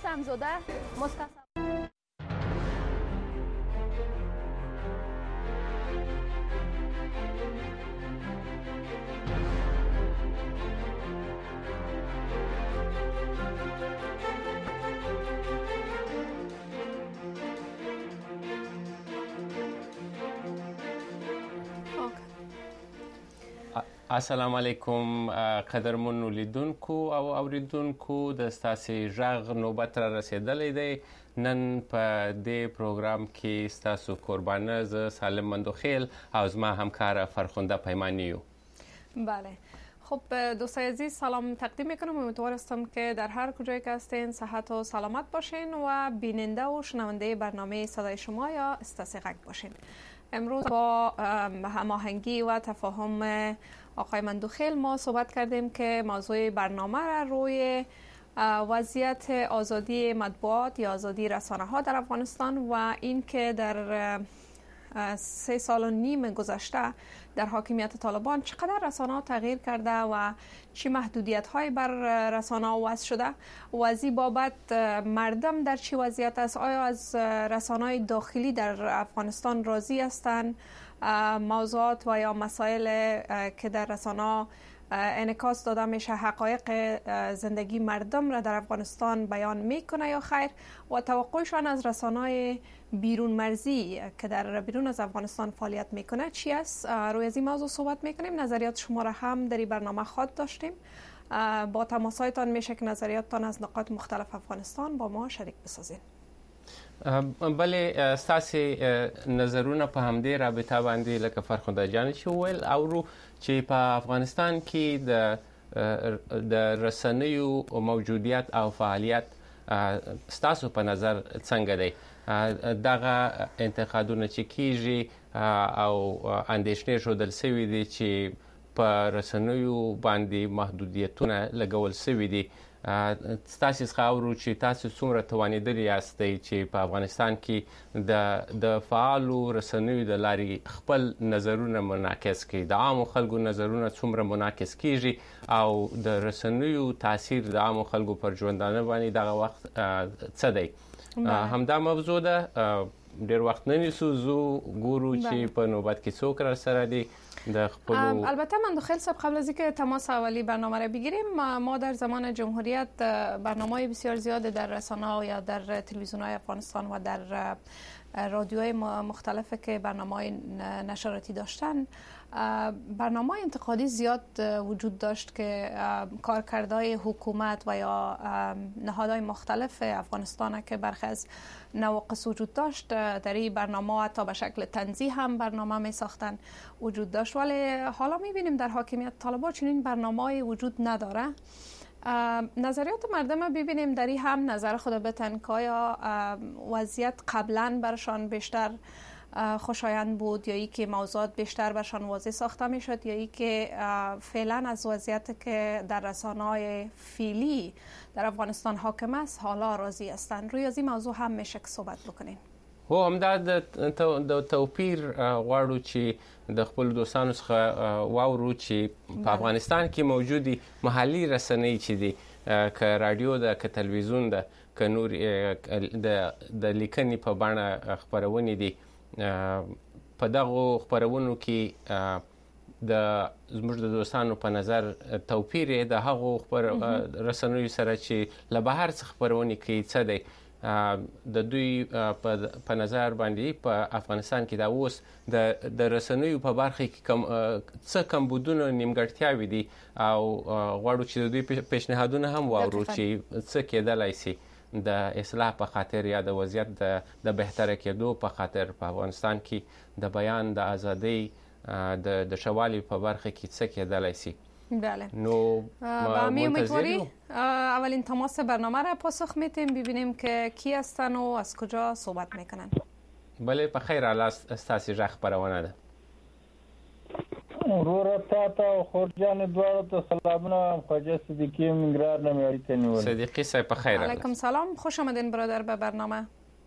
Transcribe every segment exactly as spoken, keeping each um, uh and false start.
شمزاده مستصف السلام علیکم قدرمنو لیدونکو او اوریدونکو د ستاسې غږ نوبت را رسیدلی دی. نن په دې پروګرام کې ستاسو قربانه زه سالم مندوخیل او زما همکار فرخنده پیمانی یو. بله خب دوستای عزیز سلام تقدیم میکنم. امیدوار هستم که در هر کجایی که هستین صحت و سلامت باشین و بیننده و شنونده برنامه صدای شما یا استاسی غږ باشین. امروز با هماهنگی و تفاهم آقای مندوخیل ما صحبت کردیم که موضوع برنامه را روی وضعیت آزادی مطبوعات یا آزادی رسانه ها در افغانستان و این که در سه سال و نیم گذشته در حاکمیت طالبان چقدر رسانه ها تغییر کرده و چی محدودیت های بر رسانه ها وضع شده و از این بابت مردم در چی وضعیت است. آیا از رسانه های داخلی در افغانستان راضی هستند؟ موضوعات و یا مسائل که در رسانه ها انعکاس داده میشه حقایق زندگی مردم را در افغانستان بیان میکنه یا خیر و توقعشان از رسانه‌های بیرون مرزی که در بیرون از افغانستان فعالیت میکنه چی است؟ روی از این موضوع صحبت میکنیم. نظریات شما را هم در این برنامه خواهد داشتیم. با تماسایتان میشه که نظریاتتان از نقاط مختلف افغانستان با ما شریک بسازین. بله ستاسې نظرونه په همدې رابطه باندې لکه فرخنده جان چې وویل اورو چې په افغانستان کې د د رسنیو موجودیت او فعالیت ستاسو په نظر څنګه دی؟ دغه انتقادونه چې کیږي او اندېښنې ښودل سوي دي چې په رسنیو باندې محدودیتونه لګول سوي دي، ستاسو څخه اورو چې تاسو څومره توانیدلی یاستئ چې په افغانستان کې د د فعالو رسنیو د لارې خپل نظرونه منعکس کړي، د عامو خلکو نظرونه څومره منعکس کیږي او د رسنیو تاثیر د عامو خلکو پر ژوندانه باندې دغه وخت څه دی؟ همدا موضوع ده. ډیر وخت نه نیسو، زو ګورو چې په نوبت کې څوک را سره دي د خپل. البته مندوخیل صاحب قبل از اینکه تماس اولی برنامه را بگیریم، ما در زمان جمهوریت برنامه‌های بسیار زیاد در رسانه‌ها یا در تلویزیون‌های افغانستان و در رادیوهای مختلفی که برنامه‌های نشراتی داشتن برنامه انتقادی زیاد وجود داشت که کارکردهای حکومت و یا نهادهای مختلف افغانستان که برخی از نواقص وجود داشت در این برنامه حتی به شکل تنزیه هم برنامه می ساختن وجود داشت، ولی حالا می بینیم در حاکمیت طالبان چنین برنامه‌ای وجود نداره. نظریات مردم ببینیم در این هم نظر خود بتن که آیا وضعیت قبلا برشان بیشتر خوشایند بود یا ای که موضوعات بیشتر برشان واضح ساخته می شد یا ای که فعلا از وضعیت که در رسانه‌های فعلی در افغانستان حاکم است حالا راضی هستند. روی از این موضوع هم میشه که صحبت بکنین. هو همدا د توپیر غواړو چې د خپل دوستانو څخه واورو چې په افغانستان کې موجودي محلي رسنۍ چې دي، که رادیو ده که تلویزیون ده که نور د د لیکنې په بڼه خپرونې دي، په دغو خپرونو کې د زموږ د دوستانو په نظر توپیر د هغو رسنیو سره چې له بهر څخه خپرونې کوي څه دی؟ د دوی په نظر باندې په افغانستان کې دا اوس د رسنیو په برخه کې کم څه کمبودونه نیمګړتیاوې دي او غواړو چې د دوی پیشنهادونه هم واورو چې څه کېدلی سي د اصلاح په خاطر یا د وضعیت د بهتره کېدو په خاطر په افغانستان کې د بیان د ازادۍ د ښه والي په برخه کې څه کېدلی سي. بله. نو با همین امیدواری اولین تماس برنامه را پاسخ میتیم ببینیم که کی هستن و از کجا صحبت میکنن. بله په خیر حال ستاسې غږ خپرونه ده. وروره تا ته او خورجانې دواړو ته سلامونه. خواجه صدیقی منګرار نه مې اړیکه نیولې. صدیقی صاحب په خیر. علیکم سلام، خوش آمدین برادر به برنامه.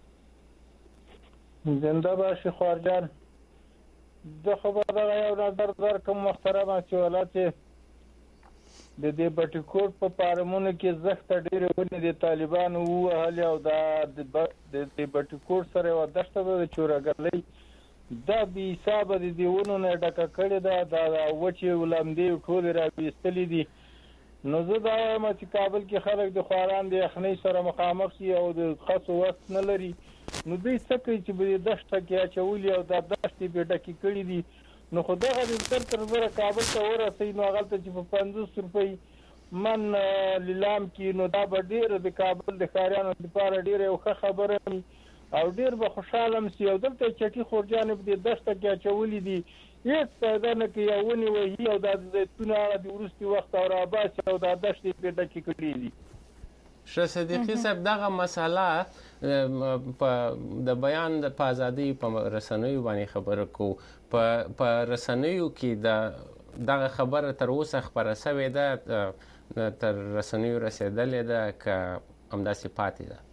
زنده باشی خورجان. زه خو به دغه یو نظر درکړم محترمه چې ولایت د دې بټکوټ په فارمونو کې زخته ډېرې ونې د طالبانو ووهلې او دا د دې بټکوټ سره یوه دښته ده د چورګلۍ دا بې حسابه د دې ونو نه ډکه کړې ده دا وچې لمدې ټولې راویستلې دي. نو زه دا وایم چې کابل کې خلک د خواران د یخنۍ سره مخامخ شي او د خسو وخت نه لري، نو دوی څه کوي چې په دې دښته کې اچولي او دا دښتې بې ډکې کړي دي. نو خو دغه د تر تر زره کابل ته ورسوي نو هغلته چې په پنځوس روپۍ من لیلام کې نو دا به ډېره د کابل د ښاریانو لپاره ډېره یو ښه خبره وي او ډېر به خوشحاله هم سي. او دلته چټي خورجانې په دې دښته کې اچولي دي، هېڅ پیدا نه کوي او ونې وهي او دا د زیتونه هغه د وروستي وخت او راباسي او دا دښتې پرې ډکې کړي دي. ښه صدیقي صاحب، دغه مسله د بیان په ازادۍ په رسنیو باندې خبره کوو، په رسنیو کې د دغه خبره تر اوسه خپره سوې ده، تر رسنیو رسېدلې ده که همداسې پاتې ده؟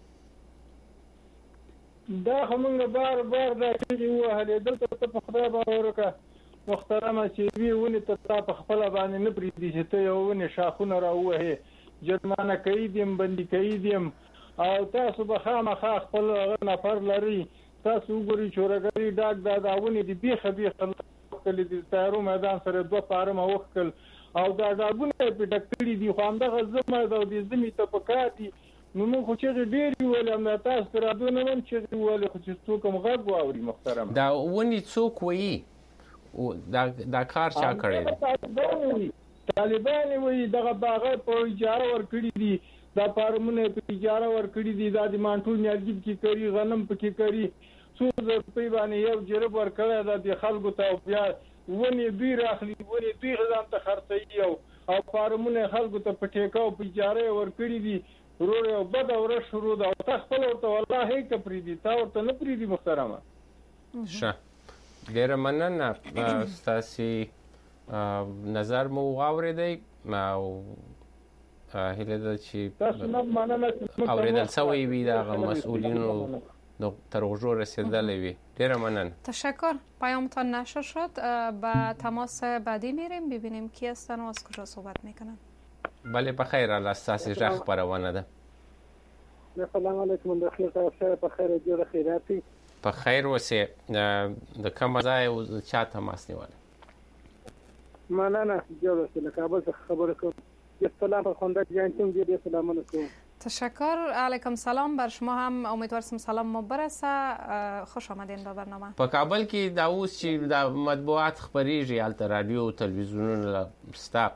دا خو موږ بار بار دا چغې ووهلې، دلته ته په خدای باور وکړه محترمه چې وي ونې ته تا په خپله باندې نه پرېږدي چې ته یو ونې شاخونه راووهې، جرمانه کوي دیم بندي کوي دیم او تاسو به خامخا خپل نفر لري، تاسو وګورئ چورګلۍ ډاک دا دا ونې دي بیخه بیخه وکړلې دي، د تیارو میدان سره دوه فارمه وکړل او دا ډاګونه یې پرې ډک کړي دي، خو همدغه زمه او د زمې ته په کار دي. نو موږ خو چغې ډېرې وویلې، همدا تاسو پرې راډیو نه وم چغې وویلې، خو چې څوک هم غږ واوري محترمه. دا ونې څوک وایي؟ دا کار چا کړی دی؟ طالبان وایي دغه باغه په اجاره ورکړي دي، دا فارمونه په اجاره ورکړي دي، دا د مانټو نیالګي پکې کوي، غنم پکې کوي، څو زره روپۍ باندې یو جرب ورکړی ده د خلکو ته او بیا ونې دوی راخلي، ونې دوی ځان ته خرڅوي او فارمونه خلکو ته په ټیکه او په اجاره یې ورکړي دي. ورور یو بده ورځ شروع ده او تا خپله ورته والله هیڅ که پرېږدي، تا ورته نه پرېږدي محترمه. ښه، ډېره مننه، ستاسې نظر مو واورېدی او هیله ده چې اورېدل سوی وي د هغه مسئولینو تر غوږو رسېدلی وي. ډېره مننه. تشکر. پیامتان نشر شد. به تماس بعدی میریم ببینیم کی هستن و از کجا صحبت میکنن. بله بخیر، الله ستاسې غږ خپرونه ده. السلام علیکم، د خیر تاسو په خیر جوړ خیراتي په خیر اوسې. د کوم ځای چا تماس نیولی؟ مننه جوړ اوسې، له کابل څخه خبره کوم. سلام پر خونده جانتون جدی سلامونه کوم. تشکر. علیکم سلام بر شما هم، امیدوارم سلام ما برسه. خوش آمدین به برنامه. په کابل کې دا اوس چې د مطبوعات خبریږي، هلته رادیو او تلویزیونونه ستا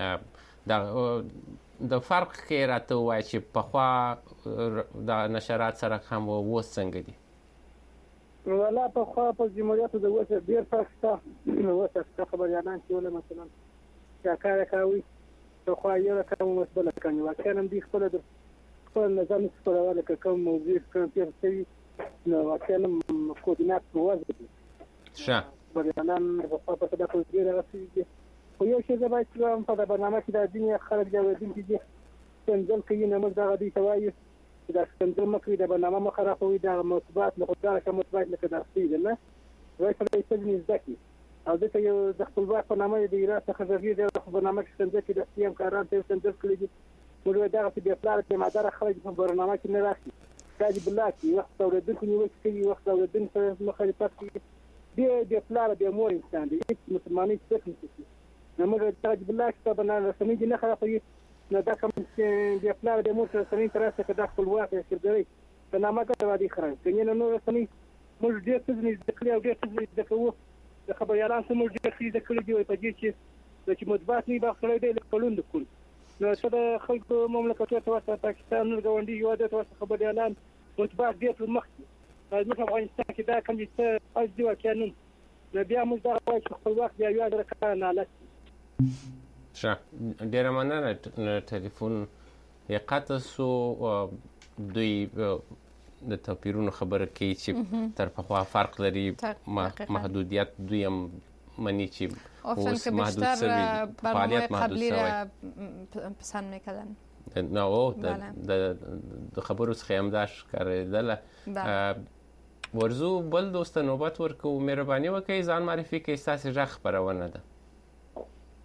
د فرق کې راته ووایه چې پخوا د نشرات سره هم اوس څنګه دي؟ والله پخوا په جمهوریتو د اوس ډېر فرق شته. اوس شته خبریالان چې ولې مثلا چې کار کوي پخوا یو رقم اوس بله کوي، واقعا هم دوی خپله د خپل نظر نشي خپرولی که کوم موضوع کوم پیښه شوي نو واقعا هم کوردینات په وضع دي. ښه، خبریالان پخوا په دا په ډېر هغه شوي دي. خو یو شی زه باید چې وایم په دا برنامه کې دا ځینې خلک دا اورېدونکي دي ښکنځل کوي، نه موږ دغه دوی ته وایو چې دا ښکنځل مه کوئ، دا برنامه مه خرابوئ، دغه مطبوعات نه خو دغه مطبوعات لکه دا ښوي ده نه وایي سړی څه ځینې زده کړي او دلته یو د خپلواک په نامه د ایران څخه غږېږي دغه برنامه کې ښکنځل کوي، د سي ام کاران ته یې ښکنځل کړي دي. موږ وایو دغسې بې پلاره بېمادره خلک په برنامه کې نه راشي، دا دې بلاک کړي، وخت د اورېدونکو نیوکې کوي، وخت د اورېدونکو سره مخالفت کوي، ډېر بې پلاره بې مور انسان دی، هېڅ مسلمانۍ څک نه شي. نو موږ دغه بلاک ته برنامه رسنۍ دې نه خرابوي، نو دا کوم بې پلاره بې مور رسنۍ ته راسي که دا خپلواک یا شرګرۍ برنامه ګټه وادي خرابوي. که نه نور رسنۍ موږ ډېر څه ځینې زده کړي او ډېر څه ځینې زده کوو. د خبریالان څه موږ ډېر څه زده کړي دي په دې چې چې مطبوعات نه وي باغ سړی دی لکه پلون د کون. نو څه د خلکو مملکتونو ته ورته پاکستان نور ګاونډي هېوادونو ته ورته خبریالان مطبوعات ډېر پر مخ دي. زموږ افغانستان کې دا کوم څه حج دي واقعا نن نو بیا موږ دغه وایو چې خپلواک بیا یو ډېره کار نالت دي. ښه، ډېره مننه. ټلیفون یې قطع سو. دوی د توپیرونو خبره کوي چې تر پخوا فرق لري، محدودیت دوی هم مني چې اوس محدود شوي، فعالیت محدود شوی پسند میکردن. نه او د خبرو څخه هم دا ښکارېدله. ورځو بل دوست نوبت ورکو، مهرباني وکړئ ځان معرفي کړئ، ستاسې غږ خپرونه ده.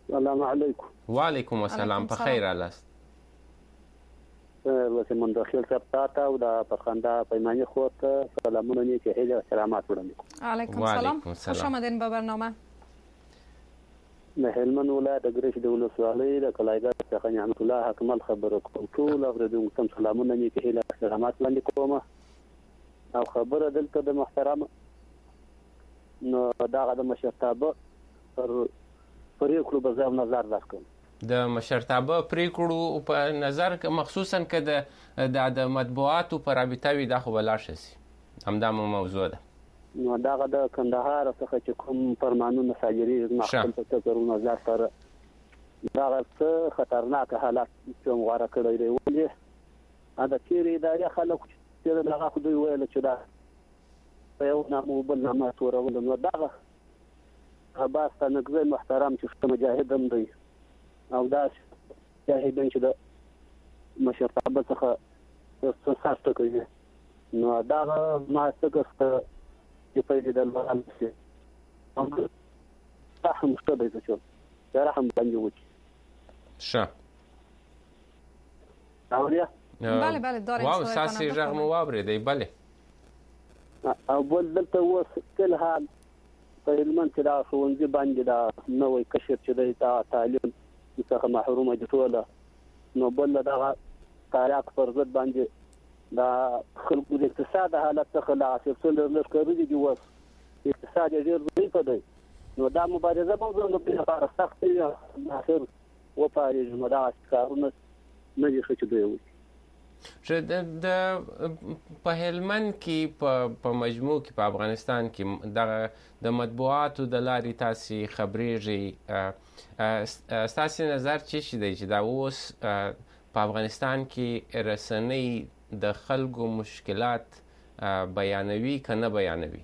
سلام علیکم. وعلیکم السلام. په خیر الاست. وسه من داخل ثبتات او د پخنده پیمانی خود سلامونه نیکی هیله سلامات وړاندې. علیکم السلام. خوش آمدین به برنامه. د هلمند ولایت د ګریش د ولسوالۍ د کلایګر څخه نعمت الله حکمل خبره کوم. ټول اوریدونکو ته سلامونه نیکی هیله سلامات وړاندې کوم. او خبره دلته د محترم نو دغه د مشرتابه پر پریکړو به زه نظر درکوم. د مشرتابه پریکړو په نظر مخصوصا که د د مطبوعاتو په رابطه وي دا خو به لاړ شي. همدا مو موضوع ده. نو دغه د کندهار څخه چې کوم فرمانونه صادریږي مخکې په تکرو نظر سره دغه څه خطرناک حالات چې غواره کړی دی. ولې دا تیرې ادارې خلک چې دغه خو دوی ویل چې دا په یو نامو بل نامه تورول. نو دغه عباس تنګزی محترم چې مجاهد هم دی او دا مجاهدین چې د مشرتابه څخه ساسته کوي. نو دغه ماسکه چې پیدا د لوال شي رحم شته دی چې رحم باندې وچی شه. اوریا بله بله داریم. واو ساسی رغم واوریدی. بله او بل دلته اوس کل حال په هلمند کې دا ښوونځي باندې دا نوی کشر چې دی دا تعلیم څخه محرومه دي ټوله. نو بل دغه تاریخ پر ضد باندې دا خلکو د اقتصاد حالت څخه لا سلسله لښکرې دي. اوس اقتصاد یې ډېر ضعیف دی. نو دا مبارزه به زموږ لپاره سخت وي. اخر وپارېږي. نو دغه کارونه نه دي ښه چې دوی وکړي. چې د په هلمند کې په مجموع کې په افغانستان کې دغه د مطبوعاتو د لارې تاسې خبرېږئ. ستاسې نظر څه شی دی چې دا اوس په افغانستان کې رسنۍ د خلکو مشکلات بیانوي که نه بیانوي؟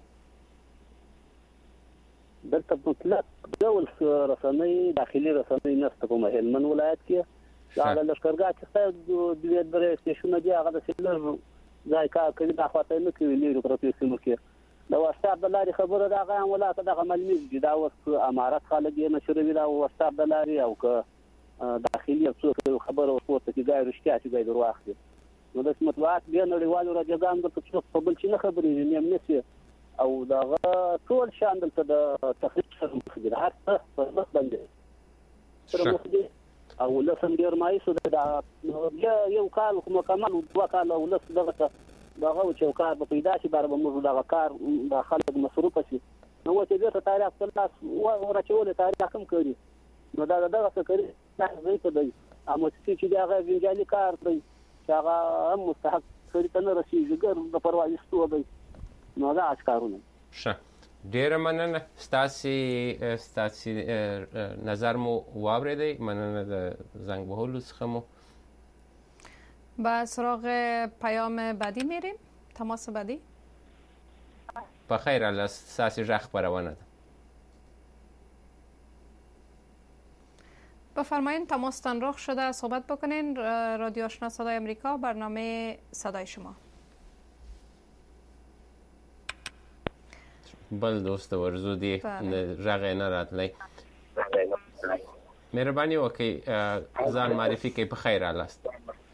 دلته مطلق ډول رسنۍ داخلي رسنۍ نشته په هلمند ولایت کې. دا د لښکرګاه چې دوه درې سټیشنونه دي هغه د سیلر ځای کار کوي. دا خواته نه کوي لري پروتې سیمو کې د واتساپ د لارې خبره د هغه ولاته دغه معلومات دي. دا اوس امارات خلک یې نشروي دا واتساپ د لارې او که داخلي څوک خبره ورته کې ګای رښتیا چې ګای درو اخلي. نو د مطبوعات بیا نړیوالو راجګان د څوک په بل چې نه خبرې نیم نسی او دغه ټول شان دلته د تخریب سره مخ دي. هر څه په مخ باندې سره مخ دي. او لسم ډیر مایسو دا یو کال مکمل دوه کال او لس دغه دغه چې کار په پیدا شي بار به موږ دغه کار د خلک مصروف شي. نو چې دغه تاریخ په لاس ورچول تاریخ کم کوي. نو دا دغه څه کوي دا زی په دی امو چې دغه وینجالي کار دی چې هغه هم مستحق کړي ته نه رسیږي ګر د پروازستو دی. نو دا اشکارونه شه. ډیره مننه. ستاسې ستاسې نظر مو واوریدی. مننه د زنگ وهلو څخه مو. به سراغ پیام بعدی میریم. تماس بعدی. بخیر الله. ستاسې غږ خپرونه ده. بفرمایید تماستان رخ شده صحبت بکنین. رادیو آشنا صدای امریکا برنامه صدای شما. بل دوست ورزو دی رغه نه راتلی. مهرباني وکړئ ځان معرفي کړئ. په خیر الاست.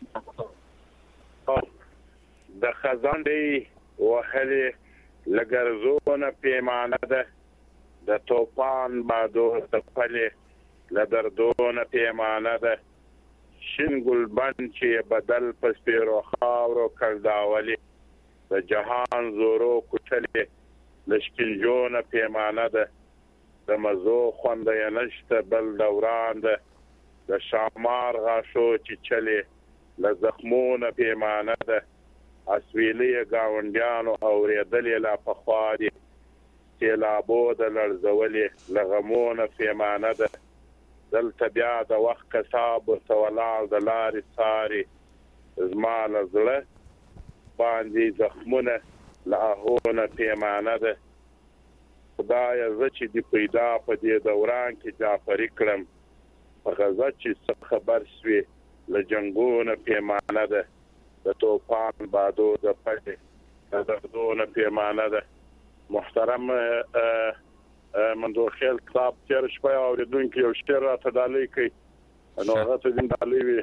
د خزان دی وهلې لګرزونه پیمانه ده د توپان بادو تپلې لدردونه پیمانه ده شین ګلبن چې بدل په سپیرو خاورو کړداولي د جهان زورو کوټلې لشکینجونه پیمانه ده د مزو خوند یې نشته بل دوران ده د شامار غاشو چې چلې له زخمونه پیمانه ده اسویلی گاونډیانو اورېدلې لا پخوا دي سیلابو د لړزولې له غمونه پیمانه ده دلته بیا د وخت کساب ورته ولاړ د لارې څاري زما له زړه باندې زخمونه له اهونه پیمانه ده خدایه زه چې دې پیدا په دې دوران کې جعفري کړم په غزه چې خبر شوې له جنګونه پیمانه ده د توپان بادو د پټې د دردونه پیمانه ده محترم مندوخیل کتاب تیر شپه اوریدونکو یو شعر راته ډالۍ کړي نو هغه ته دین ډالۍ وي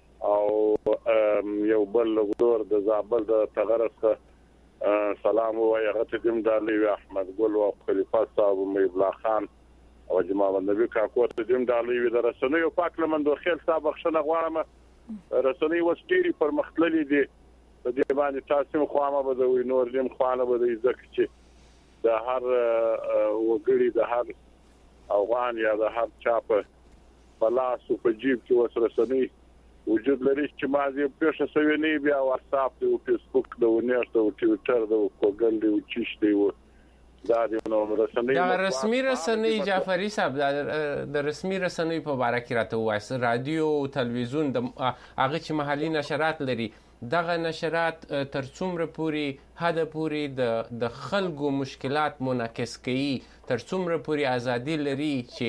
او یو بل ورور د زابل د تغرس سلام وایي هغه ته دین ډالۍ وي احمد ګل او خلیفہ صاحب میبلا خان او جمال نبی کاکو ته دین ډالۍ وي د رسنیو پاک لمندوخیل صاحب بخښنه غواړم رسنۍ وسټيري پر مختللي دي د دې باندې تاسو خو ما به د نور دیم خوانه به د ځکه چې د هر وګړي د هر افغان یا د هر چا په لاس او په جیب کې وسرسنی وجود لري چې مازی پېښه سوي نه بیا واتساپ او فیسبوک د ونیټ او ټویټر د کوګل دی او چیش دی دا د نو رسنۍ دا رسمي رسنۍ جعفری صاحب د رسمي رسنۍ په اړه کې راته وایي رادیو او تلویزیون د هغه چې محلي نشرات لري دغه نشرات تر څومره پوری هدا پوری د د خلکو مشکلات منعکس کوي تر څومره پوری ازادي لري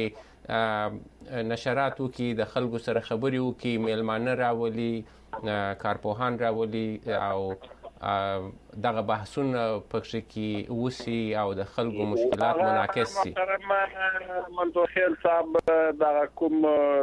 چې نشراتو کې د خلکو سره خبري وکي میلمانه راولي کارپوهان راولي او دغه بحثونه پکې کې وسی او د خلکو مشکلات منعکس شي منتوخیل صاحب دا کوم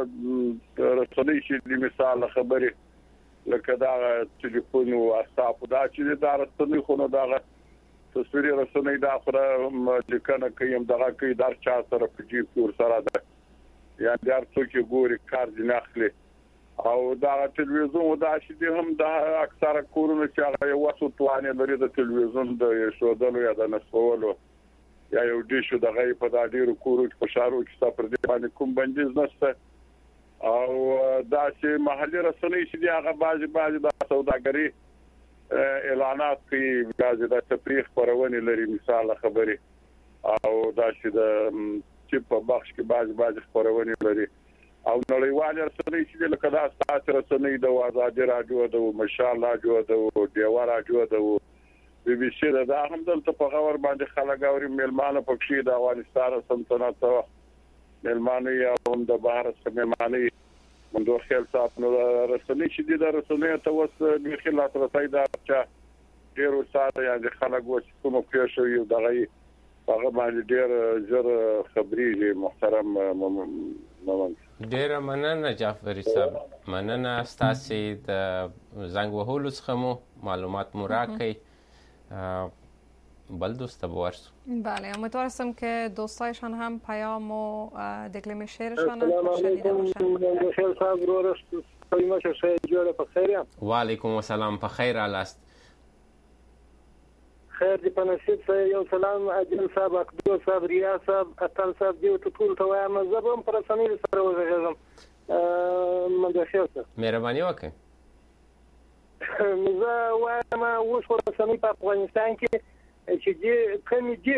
رسنۍ چې د مثال خبري لکه دا ټلیفون او واتساپ دا چې دا رسنۍ خو نو دا تصویري رسنۍ دا خره لیکنه کوي دغه کوي در چا سره په جیب کې سره ده یا د څوک ګوري کار دي ناخلي او دا تلویزیون دا چې هم دا اکثره کورونه چې هغه یو وسو توانه لري د تلویزیون د شودلو یا د نسولو یا یو دیشو د غي په دا ډیرو کورو په شارو کې سفر دي باندې کوم بندیز نشته او دا چې محلي رسنۍ چې هغه بعضي بعضي د سوداګري اعلانات کوي بعضي د تفریح خبرونه لري مثال خبري او دا چې د چې په بخش کې بعضي بعضي خبرونه لري او نړیوال رسنۍ چې لکه دا ستاسو رسنۍ د آزادي رادیو د مشال رادیو د دیوار رادیو د بي بي سي دا هم دلته په غور باندې خلک اوري میلمانه پکې د افغانستان سلطنت میلمانه یا هم د بهر څخه میلمانه مندوخیل صاحب نو رسنۍ چې د رسنۍ ته وس د خلات رسای دا چې ډیرو ساده یا د خلک وس کوم پیښه یو دغه هغه باندې ډیر زر خبري محترم ممن ډیر مننه جعفری صاحب مننه ستاسو د زنګ وهلو څخه مو معلومات مو راکړئ بل دوست بورس بله امیدوارم که دوستایشان هم پیام و دکلمه شعرشان شنیده باشند خیلی صاحب رو رشت سلیمش شاید جوره بخیریم و علیکم السلام بخیر است خیر دی پنسید سه یو سلام اجل صاحب اکدو صاحب ریا صاحب اتل صاحب دیو تطول توایم زبم پرسانی سر وزغزم من دا خیر صاحب مهربانی وکړئ زه وایم اوس پرسانی په افغانستان کې چې دې کمی دي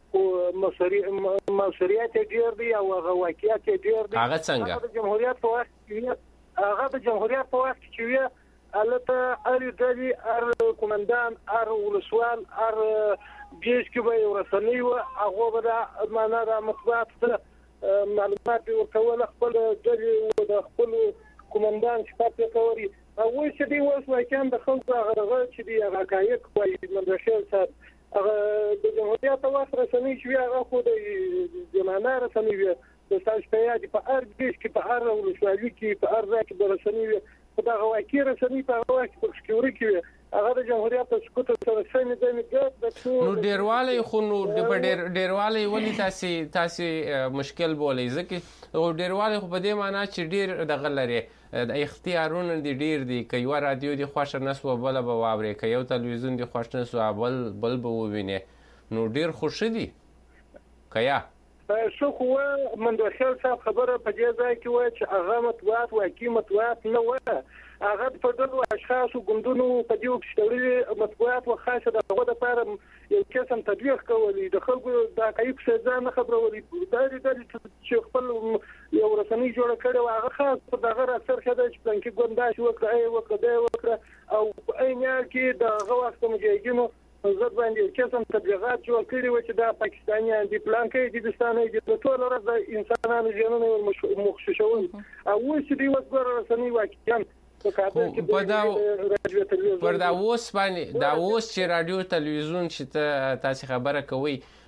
او مسؤلیت ډیر دی او هغه واقعیت ډیر دی هغه څنګه هغه د جمهوریت په وخت کې هغه د جمهوریت په وخت کې چې البته ار دلی ار کومندان ار ولسوال ار بیس کې به ورسنی او هغه به معنا د مطبوعات معلومات ورکول خپل دلی او د خپل کومندان چې په کوي او چې دی اوس واکان د خلکو هغه چې دی هغه حقایق وایي مندوخیل صاحب هغه د جمهوریت په وخت رسنۍ چې هغه خو د جمانه رسنۍ وي د تاسو په یاد په هر بیس کې په هر ولسوالۍ کې په هر ځای کې د رسنۍ وي په دغه واقعي رسنۍ په هغه وخت کې سکیورټي کې هغه د جمهوریت په سکوت سره سمې د نو ډیرواله خو نو د ډیر ډیرواله ولې تاسو تاسو مشکل بولې ځکه او ډیرواله خو په دې معنی چې ډیر دغه لري د اختیارونه دي ډیر دي که یو رادیو دی خوښ نه سو بل به واوري که یو تلویزیون دی خوښ نه سو بل بل به وویني نو ډیر خوش دي کیا شو خو مندوخیل صاحب خبره په دې ځای کې و چې هغه مطبوعات واقعي مطبوعات نه و هغه په ډول اشخاص او ګوندونو په دې کې شتوري مطبوعات او خاصه دغه د لپاره یو قسم تبلیغ کوي د خلکو د حقایق څخه ځان خبرولي دا د چې خپل یو رسنۍ جوړ کړي او هغه خاص په دغه اثر شته چې پنځه ګونداش وکړي ای وکړي وکړه او په عین کې د غواخت مجاهدینو زړه باندې قسم تبلیغات جوړ کړي و چې د پاکستانیان دی پلان کوي د دستانه د ټول ورځ د انسانانو ژوندونه مخشوشون او چې دی وګور رسنۍ واقعا په دا پر دا اوس باندې دا اوس چې رادیو تلویزیون چې تاسو خبره کوي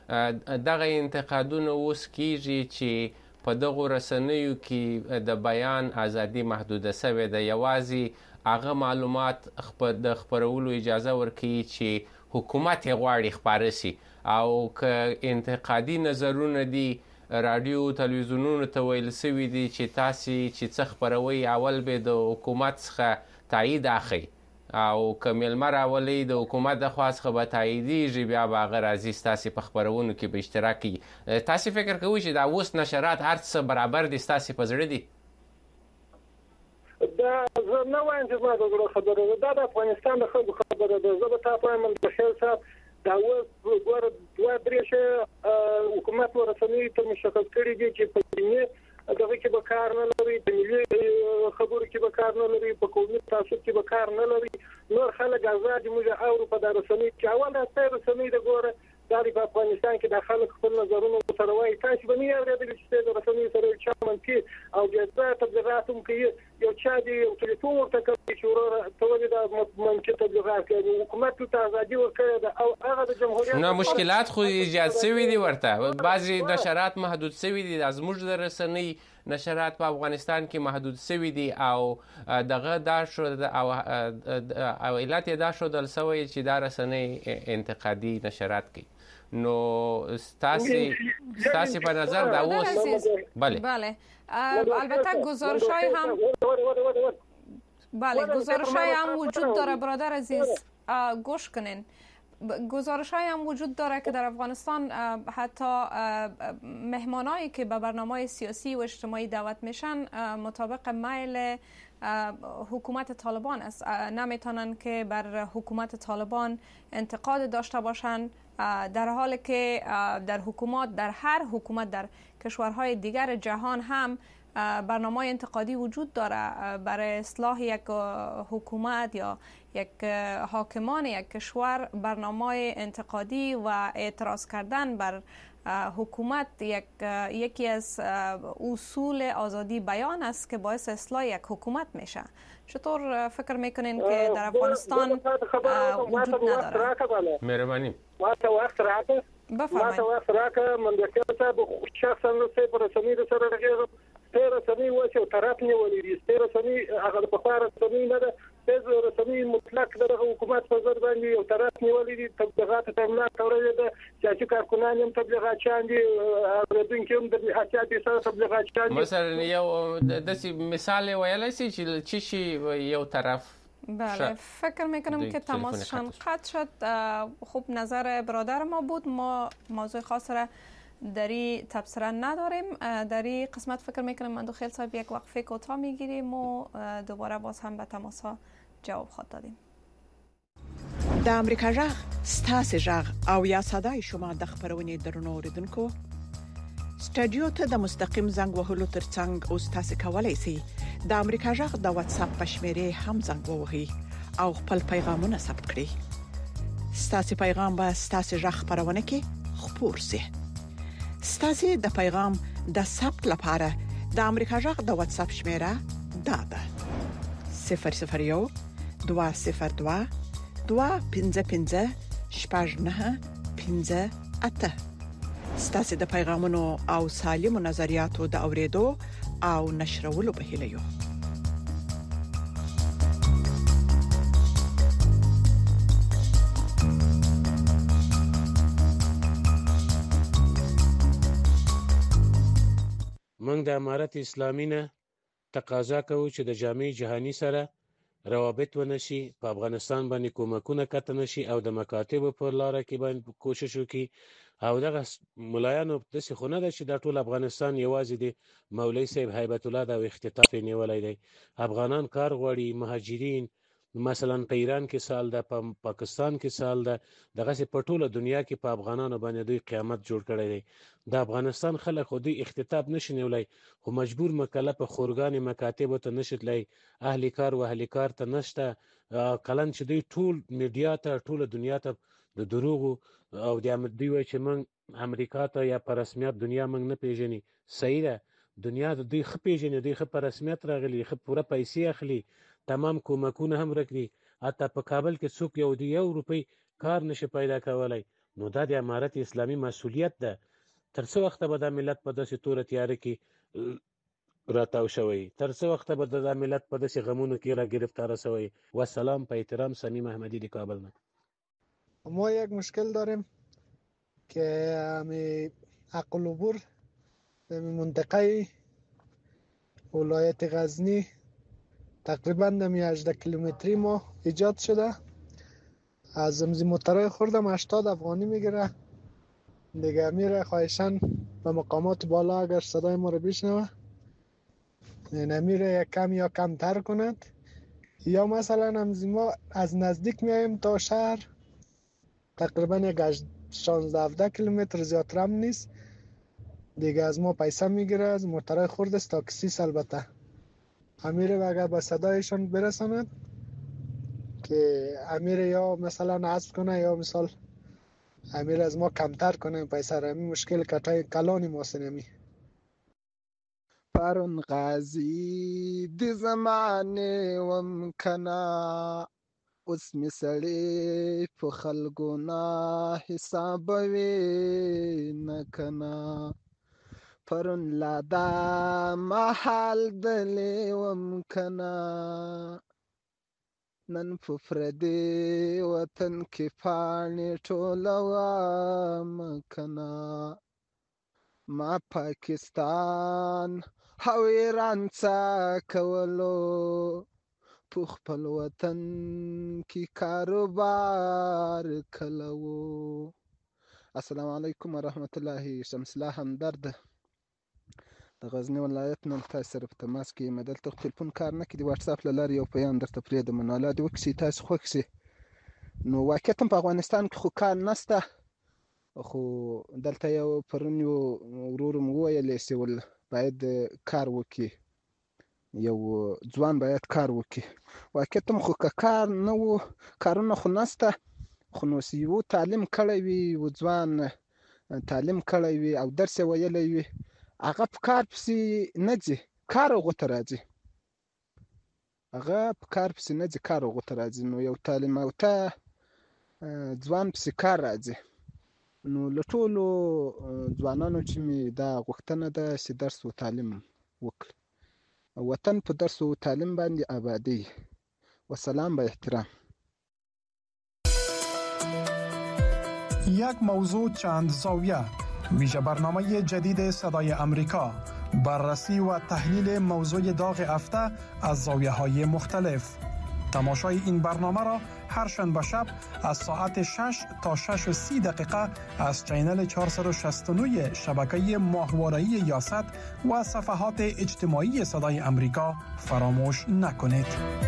دغه انتقادونه اوس کیږي چې په دغو رسنیو کې د بیان ازادي محدوده شوې ده، یوازې هغه معلومات د خپرولو اجازه ورکوي چې حکومت یې غواړي خپاره شي، او که انتقادي نظرونه دي رادیو تلویزیونونو ته ویل شوي دي چې تاسې چې څه خپروئ اول به د حکومت څخه تایید اخلئ، او که میلمه راولئ د حکومت د خوا څخه به تاییدیږي، بیا به هغه راځي ستاسې په خپرونو کې به اشتراک کوي. تاسې فکر کوئ چې دا اوس نشرات هر څه برابر دي، ستاسې په زړه دي؟ دا زه نه وایم چې زما د زړه خبره ده، دا د افغانستان د خلکو خبره ده. زه به تا ته وایم بشیر صاحب، دا اوس ګوره دوه درې ښه حکومت و رسنیو ته مشخص کړي دي چې په دیني دغه کې به کار نه لري، په ملي خبرو کې به کار نه لري، په قومي تعصب کې به کار نه لري. نور خلک ازاد موږ اورو په دا رسنیو کې. اول دا رسنیو د ګوره دا په افغانستان کې د خلک خپل نظرونه سره وایي. تاسو به نه اورېدلي چې د رسنیو سره چا منفي او جزا تبلیغات هم کوي، یو چا دی یو ټلیفون ورته کوي چې وروره ته ولې دا منفي تبلیغات کوي. حکومت ته ازادي ورکړې ده او هغه د جمهوریت نه مشکلات خو ایجاد شوي دي ورته، بعضې نشرات محدود شوي دي، زموږ د رسنۍ نشرات په افغانستان کې محدود شوي دي، او دغه دا شو او او علت یې دا ښودل شوی چې دا رسنۍ انتقادي نشرات کوي. نو ستاسې ستاسې په نظر دا اوس بله بله البته گزارش‌های هم بله گزارش‌های هم وجود داره برادر عزیز، گوش کنین. گزارش‌های هم وجود داره که در افغانستان حتی مهمانایی که به برنامه‌های سیاسی و اجتماعی دعوت میشن مطابق میل حکومت طالبان است، نمیتونن که بر حکومت طالبان انتقاد داشته باشن، در حالی که در حکومت در هر حکومت در کشورهای دیگر جهان هم برنامه انتقادی وجود داره برای اصلاح یک حکومت یا یک حاکمان یک کشور. برنامه انتقادی و اعتراض کردن بر حکومت یک یکی از اصول آزادی بیان است که باعث اصلاح یک حکومت میشه. چطور فکر میکنین که در افغانستان وجود نداره؟ مهربانی ما ته وخت راکړه بفرمایئ. ما ته وخت راکړه مندکه صاحب شخصا نو په رسمي سره راغلی ستاره رسمي و چې طرف نیولې دي. ستاره رسمي هغه په خار رسمي نه ده، ستاره رسمي مطلق دغه حکومت په ځر باندې یو طرف نیولې دي. تبلیغات ته ملا تورې ده چې کارکونان هم تبلیغات چاندي، اوریدونکو هم د احتیاطي سره تبلیغات چاندي. مثلا یو داسې مثال ویلای شي چې چی شي یو طرف. بله فکر میکنم که تماسشان قطع شد. خوب نظر برادر ما بود، ما موضوع خاص را در این تبصره نداریم. در این قسمت فکر میکنم من دو خیل صاحب یک وقفه کوتاه میگیریم و دوباره باز هم به تماس ها جواب خواهد دادیم. د امریکا جغ ستاسو جغ او یا صداي شما د خبرونې درنو اوریدونکو سټډیو ته د مستقیم زنګ وهلو ترڅنګ او تاسو کولای شئ د امریکا جغ د واتس اپ په شمیرې هم زنګ ووهئ او خپل پیغامونه ثبت کړئ. ستاسو پیغام به ستاسو جغ خبرونه کې خپور شي. ستاسو د پیغام د ثبت لپاره د امریکا جغ د واتس اپ شمیره دا ده صفر صفر یو دوه صفر دوه دوه پنځه پنځه شپږ نه پنځه اته. ستاسو د پیغامونو او سالمو نظریاتو د اوریدو او نشرولو په هیله یو. موږ د امارت اسلامي نه تقاضا کوو چې د جامع جهانی سره روابط ونشي، په افغانستان باندې کومکونه کته نشي او د مکاتبو په لار کې باندې کوشش وکړي. او دغه ملایانو داسې خو نه ده چې دا ټول افغانستان یوازې د مولوي صاحب هیبت الله دا اختطاف نیولی دی. افغانان کار غواړي، مهاجرین مثلا په ایران کې سال ده، په پاکستان کې سال ده، دغسې په ټوله دنیا کې په افغانانو باندې دوی قیامت جوړ کړی دی. د افغانستان خلک خو دوی اختطاف نشي نیولی، خو مجبور مکلف خورګانې مکاتبو ته نشي تللی، اهل کار و اهل کار ته نشته. کلن چې دوی ټول میډیا ته ټوله دنیا ته د دروغو او د دوی وایي چې موږ امریکا ته یا په رسمیت دنیا موږ نه پیژني. صحیح ده، دنیا د دوی ښه پیژني، دوی ښه په رسمیت راغلي، ښه پوره پیسې اخلي، تمام کومکونه هم ورکړي. حتی په کابل کې څوک یو د یو روپۍ کار نشي پیدا کولی، نو دا د امارت اسلامي مسؤلیت ده. تر څه وخته به دا ملت په داسې توره تیاره کې راتاو شوی؟ تر څه وخته به دا ملت په داسې غمونو کې را گرفتار شوی؟ و سلام په احترام. صمیم احمدی دی کابل نه. ما یک مشکل داریم که همی عقل عبور منطقه ولایت غزنی تقریبا دمی هجده کیلومتری ما ایجاد شده. از امزی موترهای خوردم هشتاد افغانی میگیره دیگه. میره خواهشان به مقامات بالا اگر صدای ما رو بشنوه نمیره یک کم یا کمتر کند، یا مثلا امزی ما از نزدیک میایم تا شهر تقریبا یک شانزده هفده کیلومتر، زیادتر هم نیست دیگه. از ما پیسه میگیره، از موترهای خورد است، تاکسیس البته. امیره و اگر به صدایشان برساند که امیر یا مثلا عزف کنه یا مثال امیر از ما کمتر کنه پیسه را، همین مشکل کتای کلانی ما سنمی. پرون غازی دی زمانه وم کنا اوس می سړی په خلکو نه حسابوي نه کنا. پرون لا دا محال دلی وم کنا نن په پردي وطن کې پاڼې ټولوم کنا. ما پاکستان او ایران څه کولو په خپل وطن کې کاروبار کولو. السلام علیکم ورحمت الله. شمس الله همدرد د غزنی ولایت نه تاسو سره په تماس کې یم. دلته تلیفون کار نه کوي، د واتس اپ له لارې یو پیغام درته پرېږدم، نو الله دې وکړي چې تاسو خوښ شي. نو واقعیتا په افغانستان کې خو کار نشته، خو دلته یو پرون یو ورور مو وویل چې ول باید کار وکړي، یو ځوان باید کار وکړي. واقعیتا خو که کار نه و، کارونه خو نشته، خو نو یو تعلیم کړی وي، یو ځوان تعلیم کړی وي او درس یې ویلی وي، هغه په کار پسې نه ځي، کار هغو ته راځي. هغه په کار پسې نه ځي، کار هغو ته راځي. نو یو تعلیم یافته ځوان پسې کار راځي. نو له ټولو ځوانانو چې مې دا غوښتنه ده چې درس و تعلیم وکړي، وطن په درس و تعلیم باندې آبادی. و سلام به احترام. یک موضوع چند زاویه، ویژه برنامه جدید صدای امریکا، بررسی و تحلیل موضوع داغ هفته از زاویه های مختلف. تماشای این برنامه را هر شنبه شب از ساعت شش تا شش و سی دقیقه از چینل چهارصد و شصت و نه شبکه ماهواره‌ای یاست و صفحات اجتماعی صدای امریکا فراموش نکنید.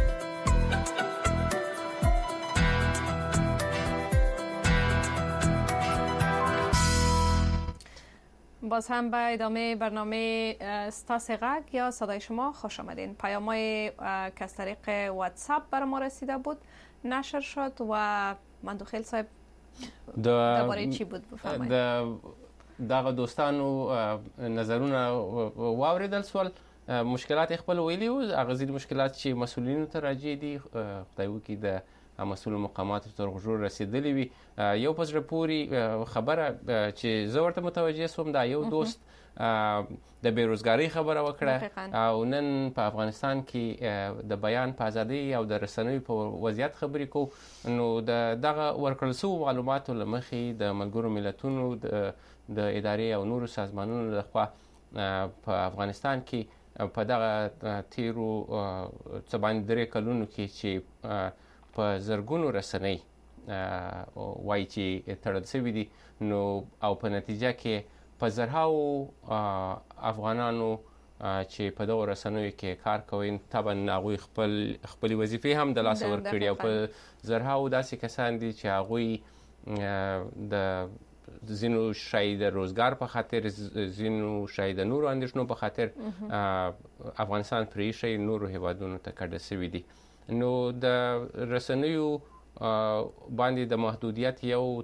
باز هم به ادامه برنامه ستاس غگ یا صدای شما خوش آمدین. پیام‌های که از طریق واتساپ بر ما رسیده بود نشر شد و مندوخیل صاحب درباره چی بود بفرمایید؟ دغه دوستانو نظرونه واوریدل سول، مشکلات خپل ویلي وو، هغه ځینې مشکلات چې مسؤلینو ته راجع دي خدای وکړي د مسؤل مقاماتو تر غوږو رسیدلې وي. یو په زړه پورې خبره چې زه ورته متوجه سوم، دا یو دوست د بیروزګارۍ خبره وکړه او نن په افغانستان کې د بیان په ازادۍ او د رسنیو په وضعیت خبرې کو. نو د دغه ورکړل شوو معلوماتو له مخې د ملګرو ملتونو د ادارې او نورو سازمانونو لخوا په افغانستان کې په دغه تیرو څه باندې درې کلونو کې چې په زرګونو رسنۍ وایي چې تړل شوي دي، نو او په نتیجه کې په زرهاو افغانانو چې په دغو رسنیو کې کار کوي طبعا هغوی خپل خپلې وظیفې هم د لاسه ورکړي او په زرهاو داسې کسان دي چې هغوی د ځینو شاید د روزګار په خاطر، ځینو شاید د نورو اندېښنو په خاطر افغانستان پرېښی نورو هیوادونو ته کډه شوي دي. نو د رسنیو باندې د محدودیت یو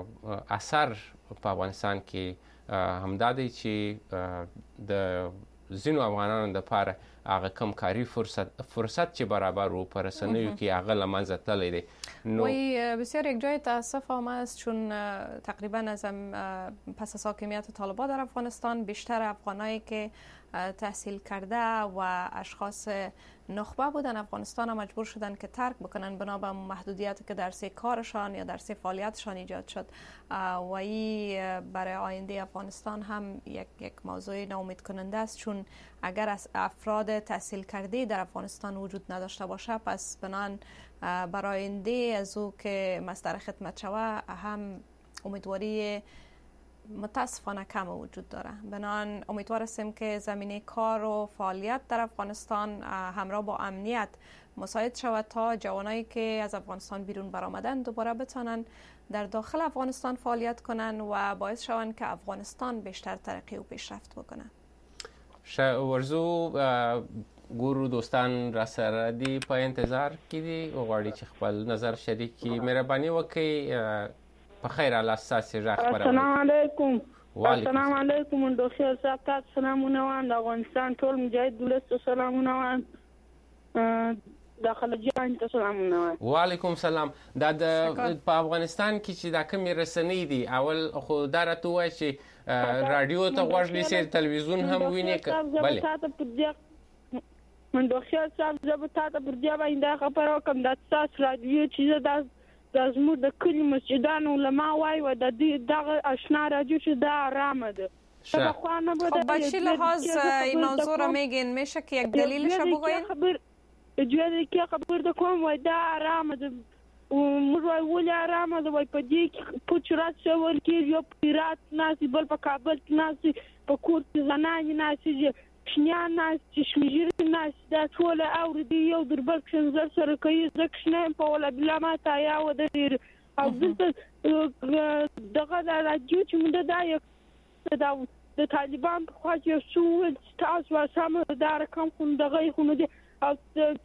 اثر په افغانستان کې همدا دی چې د ځینو افغانانو لپاره هغه کم کاری فرصت فرصت چې برابر و په رسنیو کې هغه له منځه تللی دی. وی بسیار یک جای تاسف هم است چون تقریبا از پس از حاکمیت طالبان در افغانستان بیشتر افغانایی که تحصیل کرده و اشخاص نخبه بودن افغانستان هم مجبور شدن که ترک بکنن بنا به محدودیتی که در سه کارشان یا در سه فعالیتشان ایجاد شد و این برای آینده افغانستان هم یک یک موضوع ناامید کننده است چون اگر از افراد تحصیل کرده در افغانستان وجود نداشته باشه پس بنان برای آینده از او که مصدر خدمت شوه هم امیدواری متاسفانه کم وجود داره. بنان امیدوار هستیم که زمینه کار و فعالیت در افغانستان همراه با امنیت مساعد شود تا جوانایی که از افغانستان بیرون برآمدن دوباره بتونن در داخل افغانستان فعالیت کنن و باعث شوند که افغانستان بیشتر ترقی و پیشرفت بکنه. ورزو ګورو دوستان را سره دي په انتظار کې دي غواړي چې خپل نظر شریک کړي. مهرباني وکړئ په خیر الله ستاسې غږ خپروئ. السلام علیکم. السلام علیکم اندوخیل صاحب تاسو سلامونه وایم. د افغانستان ټول مجاهد ولس ته سلامونه وایم. د خلجیانو ته سلامونه وایم. وعلیکم سلام. دا د په افغانستان کې چې دا کومې رسنۍ دي اول خو دا راته ووایه چې راډیو ته غوږ نیسئ تلویزیون هم وینئ. بلې مندوخیل صاحب زه به تا ته پر دې باندې دا خبره وکړم دا ستاسو راډیو چې زه دا دا زموږ د کلي مسجدانو علما وایي و د دې دغه اشنا راډیو چې دا آرامه ده. خب با چه لحاظ این موضوع را میگین؟ میشه که یک دلیلش رو بگوین؟ جوری که خبر ده کوم وای دا آرامه ده موږ وای ولې آرامه ده وای په دې کې پوچ رات شول کېږي یو پیرات ناسي بل په کابل کې ناسي په کور کې زنانې ناسي شنیان ناسي شمیجرې ناسي دا ټول اورېدي یو در بل ښکنځل سره کوي. زه کښېنه یم په وله بله ما ته حیا وده ډېر او دلته دغه دا راډیو چې موږ دا یو د طالبان په خوا چې یو څه وویل چې تاسو سمه دا رقم خو دغه یې خو نه دی او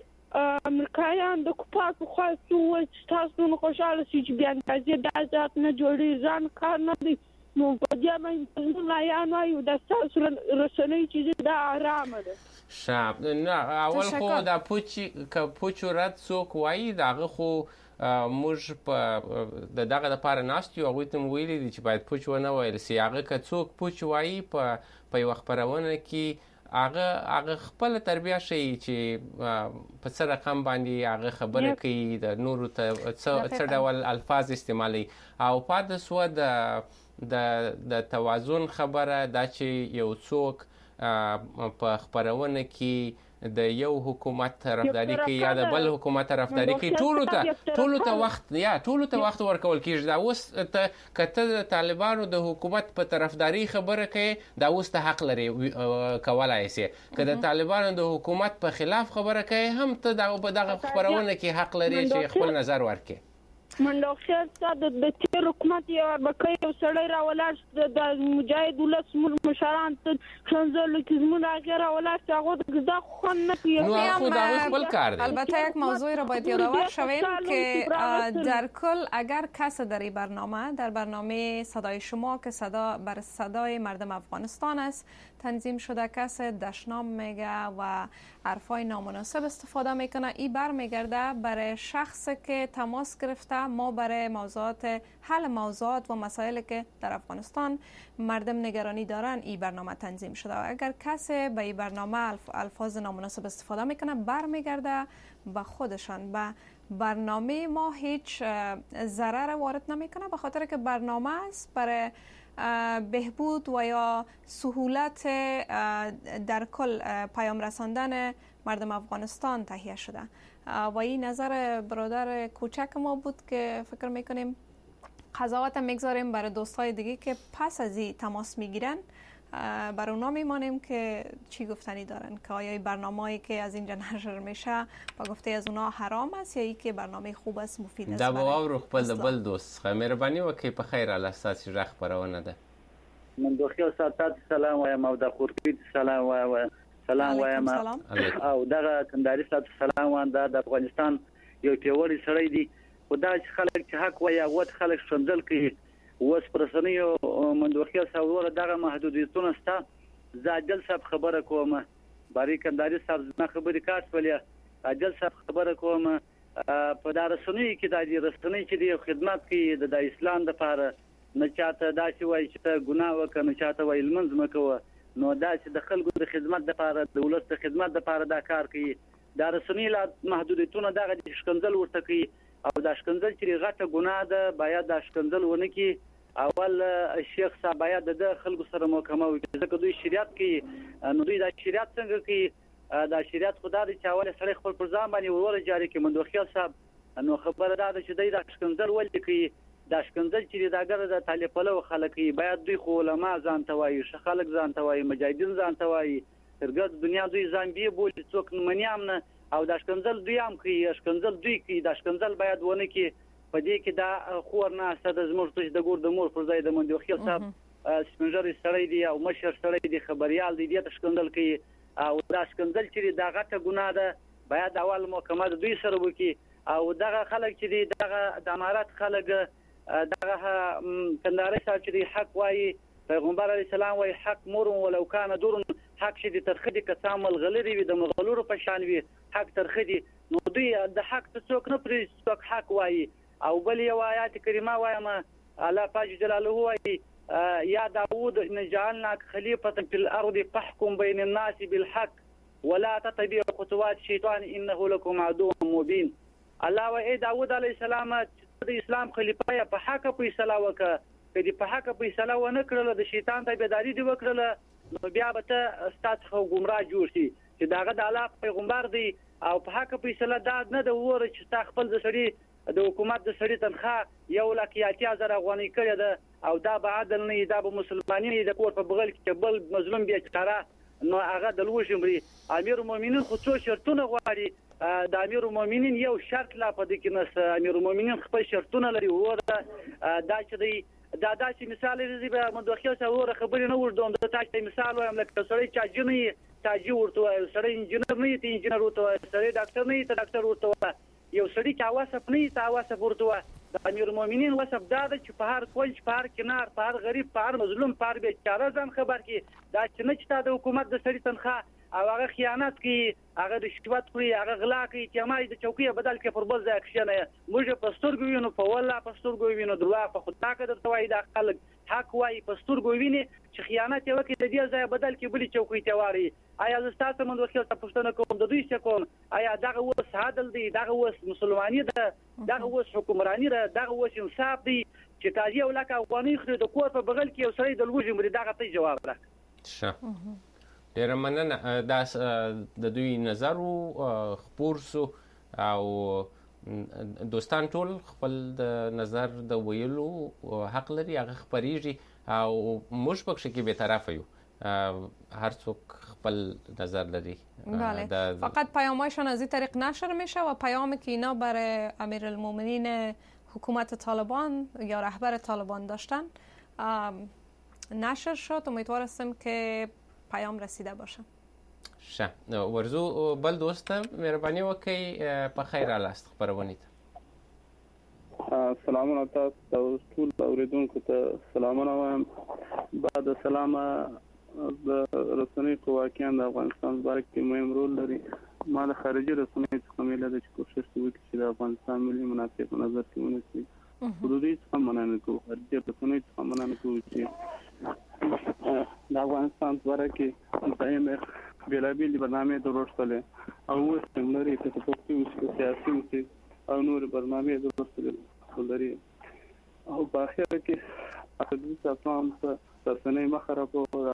امریکایان د کفار په خوا څه وویل چې تاسو نه خوشحاله شئ چې بیا اندازې دا ذات نه جوړېږي ځان کار نه دی نو په دې باندې موږ لایان وایو دا ستاسو رسنۍ چې دا آرامه ده. ښه نه اول خو دا پوچ که پوچو رد څوک وایي د هغه خو موږ په د دغه دپاره ناست یو هغوی ته مو ویلي دي چې باید پوچ ونه ویل سي. هغه که څوک پوچ وایي په په یوه خپرونه کې هغه هغه خپله تربیه ښیي چې په څه رقم باندې هغه خبره کوي د نورو ته څه ډول الفاظ استعمالوي او پاتې سوه د د د توازن خبره دا چې یو څوک په خپرونه کې د یو حکومت طرفداري کوي یا د بل حکومت طرفداري کوي ټولو ته ټولو ته وخت یا ټولو ته وخت ورکول کېږي. دا اوس ته که ته د طالبانو د حکومت په طرفداري خبره کوي دا اوس ته حق لري کولی سي. که د طالبانو د حکومت په خلاف خبره کوي هم ته په دغه خپرونه کې حق لري چې خپل نظر ورکړي. منډوخیل صاحب د تیر حکومت یو اربکی یو سړی راولاړ د مجاهد ولس مشران ته ښکنځلو کې زموږ هغې راولاړ چې هغوی دا خو خوند نه کوي. نو خو د هغوی خپل کار دی. البته یک موضوعی را باید یادآور شویم که در کل اگر کس در این برنامه در برنامه صدای شما که صدا بر صدای مردم افغانستان است تنظیم شده کس دشنام میگه و حرفای نامناسب استفاده میکنه این برمیگرده برای شخصی که تماس گرفته ما برای موضوعات حل موضوعات و مسائلی که در افغانستان مردم نگرانی دارن این برنامه تنظیم شده و اگر کسی به این برنامه الف... الفاظ نامناسب استفاده میکنه برمیگرده به خودشان. به برنامه ما هیچ ضرر وارد نمیکنه به خاطر که برنامه است برای بهبود و یا سهولت در کل پیام رساندن مردم افغانستان تهیه شده و این نظر برادر کوچک ما بود که فکر میکنیم قضاوت میگذاریم برای دوستای دیگه که پس از این تماس میگیرن برای اونا میمانیم که چی گفتنی دارن که آیا برنامه‌ای که از اینجا نشر میشه با گفته از اونا حرام است یا ای که برنامه خوب است مفید است. دا باور خپل بل دوست مهرباني وکي په خیر الله ستاسو ژغ خبرونه ده. من دوخیو ساتات سلام وایم او د خورپید سلام وایم سلام وایم او دغه کنداري ساتو سلام وایم د افغانستان یو پیوړی سړی دی خدای چې خلک چې حق وایي هغه خلک شندل کوي اوس پرسنیو من دوخیو ساوره دغه محدودیتونه ستا زاجل صاحب خبره کوم باری کنداري صاحب نه خبرې کاټ ولې اجل صاحب خبره کوم په دا رسنۍ کې د رسنۍ چې د خدمت کې د اسلام د لپاره نه چاته داسې وایي چې ګناه وکړه نه چاته وایي لمونځ مه کوه نو داسې د خلکو د خدمت لپاره د ولس د خدمت لپاره دا کار کوي دا رسنۍ لا محدودیتونه دغه شکنځل ورته کوي او دا شکنځل چې غټه ګناه ده باید دا شکنځل ونه کړي اول شیخ صاحب باید د خلکو سره محکمه وکړي ځکه دوی شریعت کوي نو دوی دا شریعت څنګه کوي دا شریعت خدا دې چې اول سره خپل پر ځان باندې ورور جاری کوي مندوخیل صاحب نو خبره ده چې دوی دا شکنځل ولې کوي دا شکنځل چې دا ګره د طالب پلو خلک باید دوی خو علما ځان ته وایي ش خلک ځان ته وایي مجاهدین ځان ته وایي ترګه دنیا دوی ځان بي بولي څوک منیام نه او دا شکنځل دوی هم کوي شکنځل دوی کوي دا شکنځل باید ونه کې په دې کې دا خور نه ست د زموږ تش د ګور د مور پر ځای د مندوخیل صاحب سپنجر سړی دی او مشر سړی دی خبريال دی دې شکنځل کوي او دا شکنځل چې دا غټه ګناه ده باید اول محکمه دوی سره وکړي او دغه خلک چې دغه د امارات خلک دغه کنداري صاحب چې حق وایي پیغمبر علی السلام وایي حق مور ولو کان دور حق چې ترخدي کسامل غلري وي د مغلورو په شان وي حق ترخدي نو دوی د حق څوک نه پرې څوک حق وایي او بل یو آیات کریمه وایم الله پاک جلاله وایي يا داود إن جعلناك خليفة في الأرض فاحكم بين الناس بالحق ولا تتبع خطوات الشيطان إنه لكم عدو مبين الله وإيه داود عليه السلام د اسلام خلیفہ په حق فیصله وکړه کدي په حق فیصله ونه کړله د شیطان تابعداري دی وکړله نو بیا به ته ستاسو ګمراه جوړ شي چې داغه د الله پیغمبر دی او په حق فیصله دا نه د وره چې تا خپل د سړي د حکومت د سړي تنخواه یو لک یا اتیا زره غونې کړې ده او دا به عدل نه دا به مسلمانین د کور په بغل کې بل مظلوم بیا چاره نو هغه د لوښمري امیر المؤمنین خو څو شرطونه غواړي د امیر المؤمنین یو شرط لا پدې کې نس امیر المؤمنین خپل شرطونه لري وره دا چې دی دا داسې مثال لري به مدوخیل څوره خبرې نه وردوم د تاسو مثال وایم لکه سړی چې جنې تاجي ورته سړی انجنیر نه تی انجنیر ورته سړی ډاکټر نه تی ډاکټر ورته یو سړی چې واسف نه تی واسف ورته د امیر المؤمنین واسف دا چې په هر کونج په هر کنار په هر غریب په هر مظلوم په هر بیچاره ځان خبر کی دا چې نه چې د حکومت د سړی تنخواه او هغه خیانت کوي هغه رشوت کوي هغه غلا کوي چې ما د چوکۍ بدل کې پر بل ځای کښنه موږ په سترګو وینو په والله په سترګو وینو دروا په خدا کې درته وایي دا خلک حق وایي په سترګو ویني چې خیانت یې وکړي د دې ځای بدل کې بلی چوکۍ ته واري آیا زستاسو من وکیل تاسو پښتنه کوم د دوی څه کوم آیا دغه وس عادل دی دغه وس مسلمانی ده دغه وس حکومرانی ده دغه وس انصاف دی چې تاجي او لکه افغاني خري د کور په بغل کې یو سړی د لوجي مری دغه ته جواب راک شه ډیر مننه دا د دوی نظر خبر سو او دوستان ټول خپل د نظر د ویلو حق لري هغه خبريږي او موږ پکښ کې به طرف یو هر څوک خپل نظر لري بله فقط پیام‌هایشان از این طریق نشر میشه و پیامی که اینا برای امیرالمومنین حکومت طالبان یا رهبر طالبان داشتن نشر شد. امیدوار هستم که پیام رسیده باشه. شه ورزو بل دوست مهربانی وکړئ په خیر راست خبرونه سلامونه تاسو ټول اوریدونکو ته سلامونه وایم. بعد سلام د رسنۍ قواکیان د افغانستان باره کې مهم رول لري. ما د خارجي رسنۍ څخه مله د کوشش وکړ چې د افغانستان ملي منافع په نظر کې ونیسي. حدودي څخه مننه کوم خارجي رسنۍ څخه مننه کوم چې د افغانستان باره کې دایمه بیلابیل برنامه دروشتله او وسملري ته په توګه سیاسي وسی او نور برنامه دروشتله لري او په اخر کې اصلي افغان رسنۍ مخرب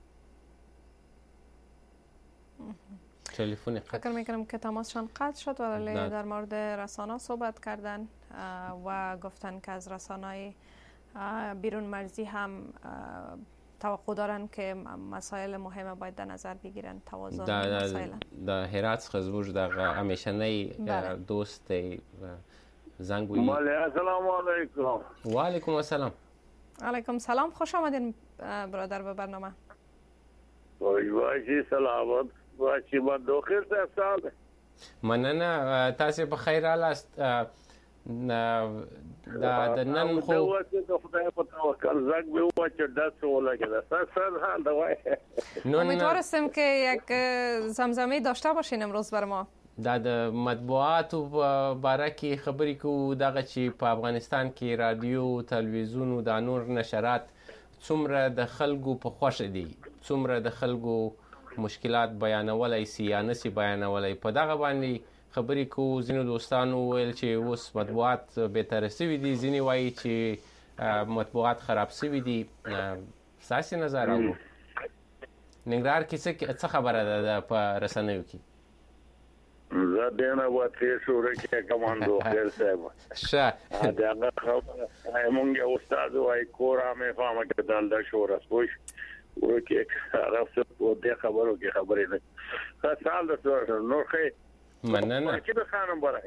تلفن قطع. فکر میکنم که تماسشان قطع شد ولی در مورد رسانه صحبت کردن و گفتن که از رسانه‌های بیرون مرزی هم توقع دارن که مسائل مهم باید در نظر بگیرن توازن مسائل. در هرات خزوج در همیشنی دوست زنگویی. السلام علیکم. و علیکم السلام. علیکم سلام، خوش آمدین برادر به برنامه. وای وای سلامت وای من دوخیر ته سال مننه تاسو په خیر راست. دا د نن خو د خدای په توکل زنګ به و چې داس ولګیده سر حال دوای امیدوارستم که یک زمزمه داشته باشین امروز بر ما. دا د مطبوعاتو باره کې خبرې کوو دغه چې په افغانستان کې رادیو تلویزیون او د نور نشرات څومره د خلکو په خوښه دي، څومره د خلکو مشکلات بیانولای سي یا نسی بیانولای. په دغه باندې خبرې کوو. ځینو دوستانو ویل چې اوس مطبوعات بهتره سوي دي، ځینې وایي چې مطبوعات خراب سوي دي. ستاسې نظر اورو. ننګرهار کې څه خبره ده په رسنیو کې؟ زه دینه وته شوره کې کمانډو خیر صاحب ښه دا هغه خبره مونږ استاد وای کورا مې فهمه کې دنده شوره سوش ورکه هغه څه په دې خبرو کې خبرې نه خاصه د نور خې مننه کې به خانم برای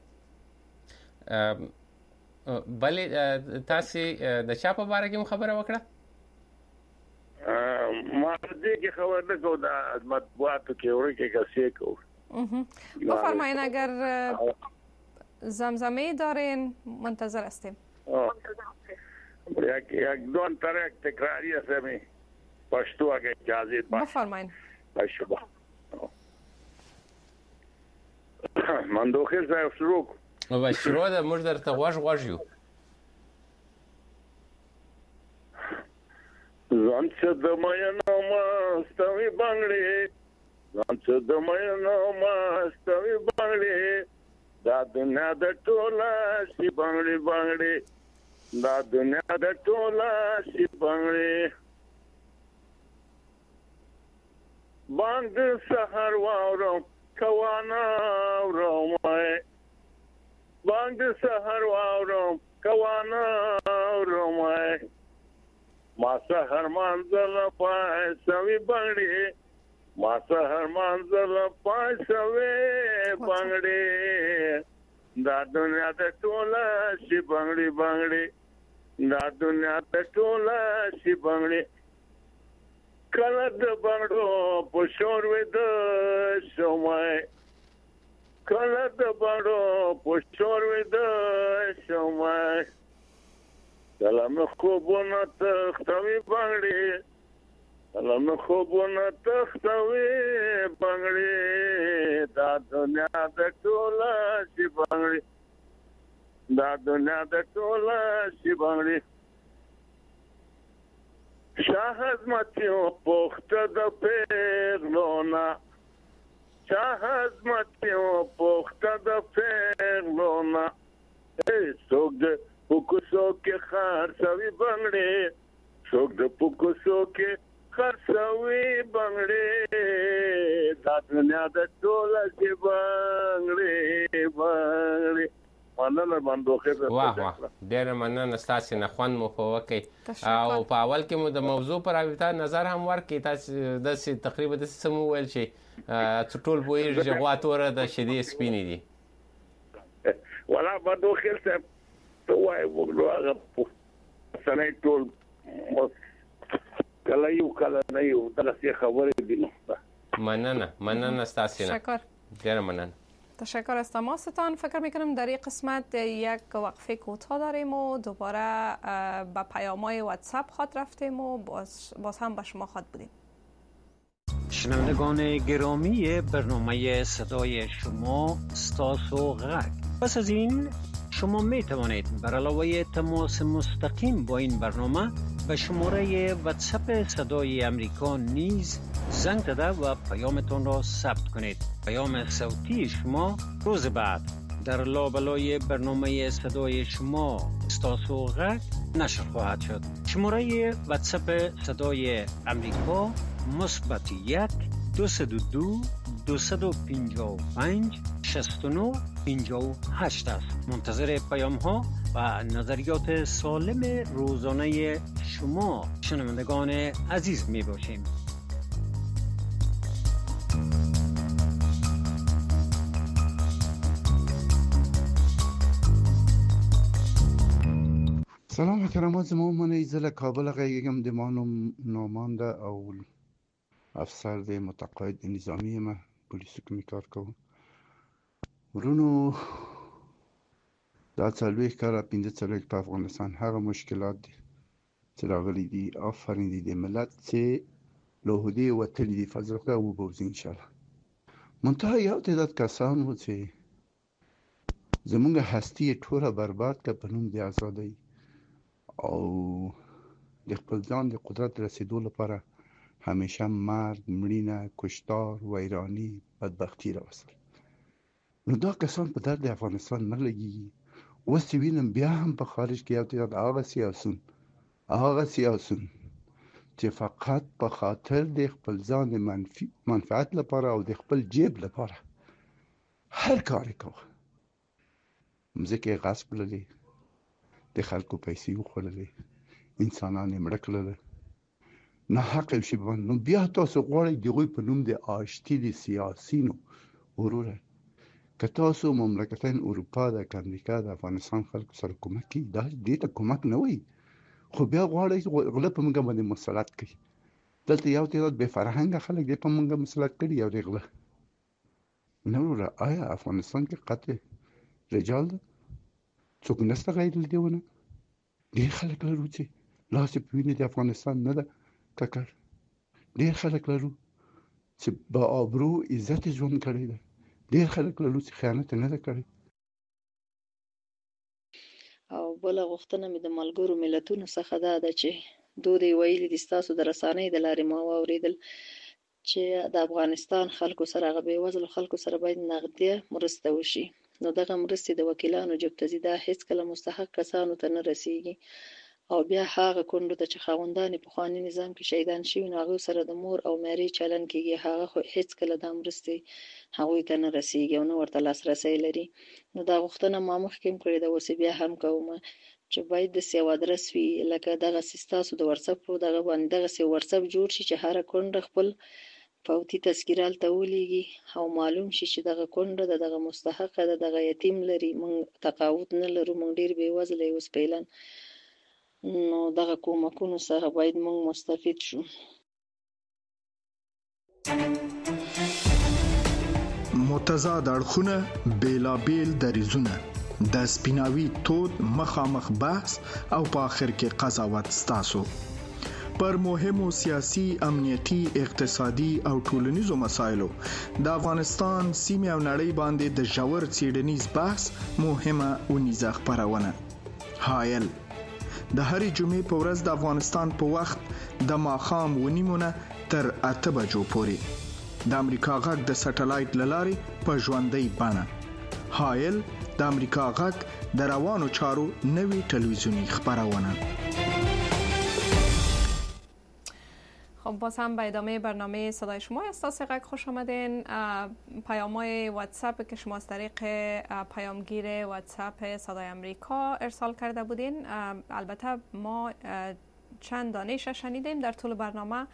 بلې تاسو د چا په باره کې خبره وکړه؟ ما دې کې خبر نه کو د مطبوعاتو کې ورکه کسې کو. بفرمایید اگر زمزمه دارین منتظر هستیم. یک یک دو ترک تکراری هستم پشتو اگه اجازه باشه. بفرمایید. باشه. من دوخه زای شروع. و شروع ده موږ درته غوږ غوږ یو. ځان څه د مینه ما ستوي بنگړي ځان څه د مینه ما ستوي بنگړي دا دنیا د ټوله شي بنگړي بنگړي دا دنیا د ټوله شي بنگړي باند سحر واورم کوانا اورم باند سحر واورم کوانا اورم ما سحر منزل پای سوي بنگړي ما سحر منزل پای سوي بنگړي دا دنیا د ټوله شي بنگړي بنگړي دا دنیا د ټوله شي بنگړي کله د بنگړو په شور وې د شومای کله د بنگړو په شور وې د شومای سلام خوبونه تختوي بنگړي سلام خوبونه تختوي بنگړي دا دنیا د ټوله شي بنگړي دا دنیا د ټوله شي بنگړي شاه عظمتیو پخته د پیغلونا شاه عظمتیو پخته د پیغلونا ای څوک د پوکوسو کې خرڅوي بنگړي څوک د پوکوسو کې خرڅوي بنگړي دا دنیا د ټوله شي بنگړي بنگړي مننه باندې خیر واه واه ډېر مننه ستاسو نه خوان مو په وکي او په اول کې مو د موضوع پر اړه نظر هم ورکړي تاسو د تقریبا د سمو ویل شي ټول بوې جغواتوره د شدي سپینې دي ولا باندې خیر ته وای وګړو هغه سنې ټول کله یو کله نه یو دغه خبرې دي نو مننه مننه ستاسو نه شکر ډېر مننه تشکر از تماستان. فکر میکنم در این قسمت یک وقفه کوتاه داریم و دوباره به پیام‌های واتساپ خواهد رفتیم و باز, باز هم به شما خواهد بودیم. شنوندگان گرامی برنامه صدای شما ستاسو غک. پس از این شما می توانید بر علاوه تماس مستقیم با این برنامه به شماره واتساپ صدای امریکا نیز زنگ زده و پیامتان را ثبت کنید. پیام صوتی شما روز بعد در لابلای برنامه صدای شما ستاسو غک نشر خواهد شد. شماره واتساپ صدای امریکا مثبت یک دویست و دو دویست و پنجاه و پنج شصت و نه پنجاه و هشت است. منتظر پیام ها و نظریات سالم روزانه شما شنوندگان عزیز می باشیم. سلام محترمات، زما من ایزل کابل غیگم دمانم نامانده او افسر د متقاعد نظامی ما پولیسو کې کار کوم. ورونو دا څلوېښت کاله پنځه څلوېښت په افغانستان هغه مشکلات دي چې راغلي دي. آفرین دي د ملت چې له عهدې وتلي دي، فضل خدای وبوځي انشاءالله. منتها یو تعداد کسان و چې زمونږ هستي یې ټوله برباد کړه په نوم د ازادۍ او د خپل ځان د قدرت رسېدو لپاره همیشه مرګ، مړینه، کشتار، ویرانی، بدبختي راوستل. نو دا کسان په درد افغانستان نه لګېږي. اوس چې وینم بیا هم په خارج کې یو تعداد هغه سیاسون هغه سیاسون چې فقط په خاطر د خپل ځان د منفعت لپاره او د خپل جیب لپاره هر کار کوي. مځکې غصب کړلې، د خلکو پیسې وخوړلې، انسانان یې مړه کړل، ناحق یو شی باندې. نو بیا تاسو غواړئ د هغوی په نوم د آشتي د سیاسینو وروره که تاسو مملکتین اروپا ده که امریکا د افغانستان خلکو سره کومک کوي، دا دې ته کومک نه وایي، خو بیا غواړئ غله په موږ باندې مسلط کړي. دلته یو تعداد بې فرهنګه خلک دې په موږ مسلط کړي او دې غله. نه وروره، آیا افغانستان کې قتل رجال ده؟ څوک نشته غیر له دې ونه؟ ډېر خلک لرو چې لاس یې په وینې د افغانستان نه ده ککړ. ډېر خلک لرو چې با آبرو عزت ژوند کړی ده. ډېر خلک لرو چې خیانت نه ده کړی. او بله غوښتنه مې د ملګرو ملتونو څخه دا ده چې دوی دې ویلي دي ستاسو د رسنۍ د لارې ما واورېدل چې د افغانستان خلکو سره هغه بېوزلو خلکو سره باید نغدي مرسته وشي. نو دغه مرستې د وکیلانو جبتزي دا هیڅکله مستحق کسانو ته نه رسیږي او بیا هغه کونډو ته چې خاوندان یې پخواني نظام کې شهیدان شوي نو هغوی سره د مور او مېرې چلن کېږي، هغه خو هیڅکله دا مرستې هغوی ته نه رسیږي او نه ورته لاسرسی لري. نو دا غوښتنه ما مخکې هم کړې ده، اوس بیا هم کوم چې باید داسې یو ادرس وي لکه دغسې ستاسو د وټساپ په دغه باندې دغسې وټساپ جوړ شي چې هره کونډه خپل فوتي تذکیره هلته ولیږي او معلوم شي چې دغه کونډه ده، دغه مستحقه ده، دغه یتیم لري، موږ تقاعد نه لرو، موږ ډېر بېوزله یو سپېلن. نو دغه کومکونو څخه باید موږ مستفید شو. متضاد اړخونه، بېلابېل دریځونه، د سپیناوي تود مخامخ بحث او په آخر کې قضاوت ستاسو پر مهمو سیاسي، امنیتي، اقتصادي او ټولنیزو مسایلو د افغانستان سیمې او نړۍ باندې د ژور څېړنیز بحث مهمه اونیزه خپرونه. حایل د هرې جمعې په ورځ د افغانستان په وخت د ماښام اوه نیمو نه تر اته بجو پورې د امریکا غږ د سټلایټ له لارې په ژوندۍ بڼه. حایل د امریکا غږ د روانو چارو نوې تلویزیونی خپرونه. خب باز هم به ادامه برنامه صدای شما استاس غږ خوش آمدین. پیام‌های واتساپ که شما از طریق پیامگیر واتساپ صدای آمریکا ارسال کرده بودین، البته ما چند دانش شنیدیم در طول برنامه،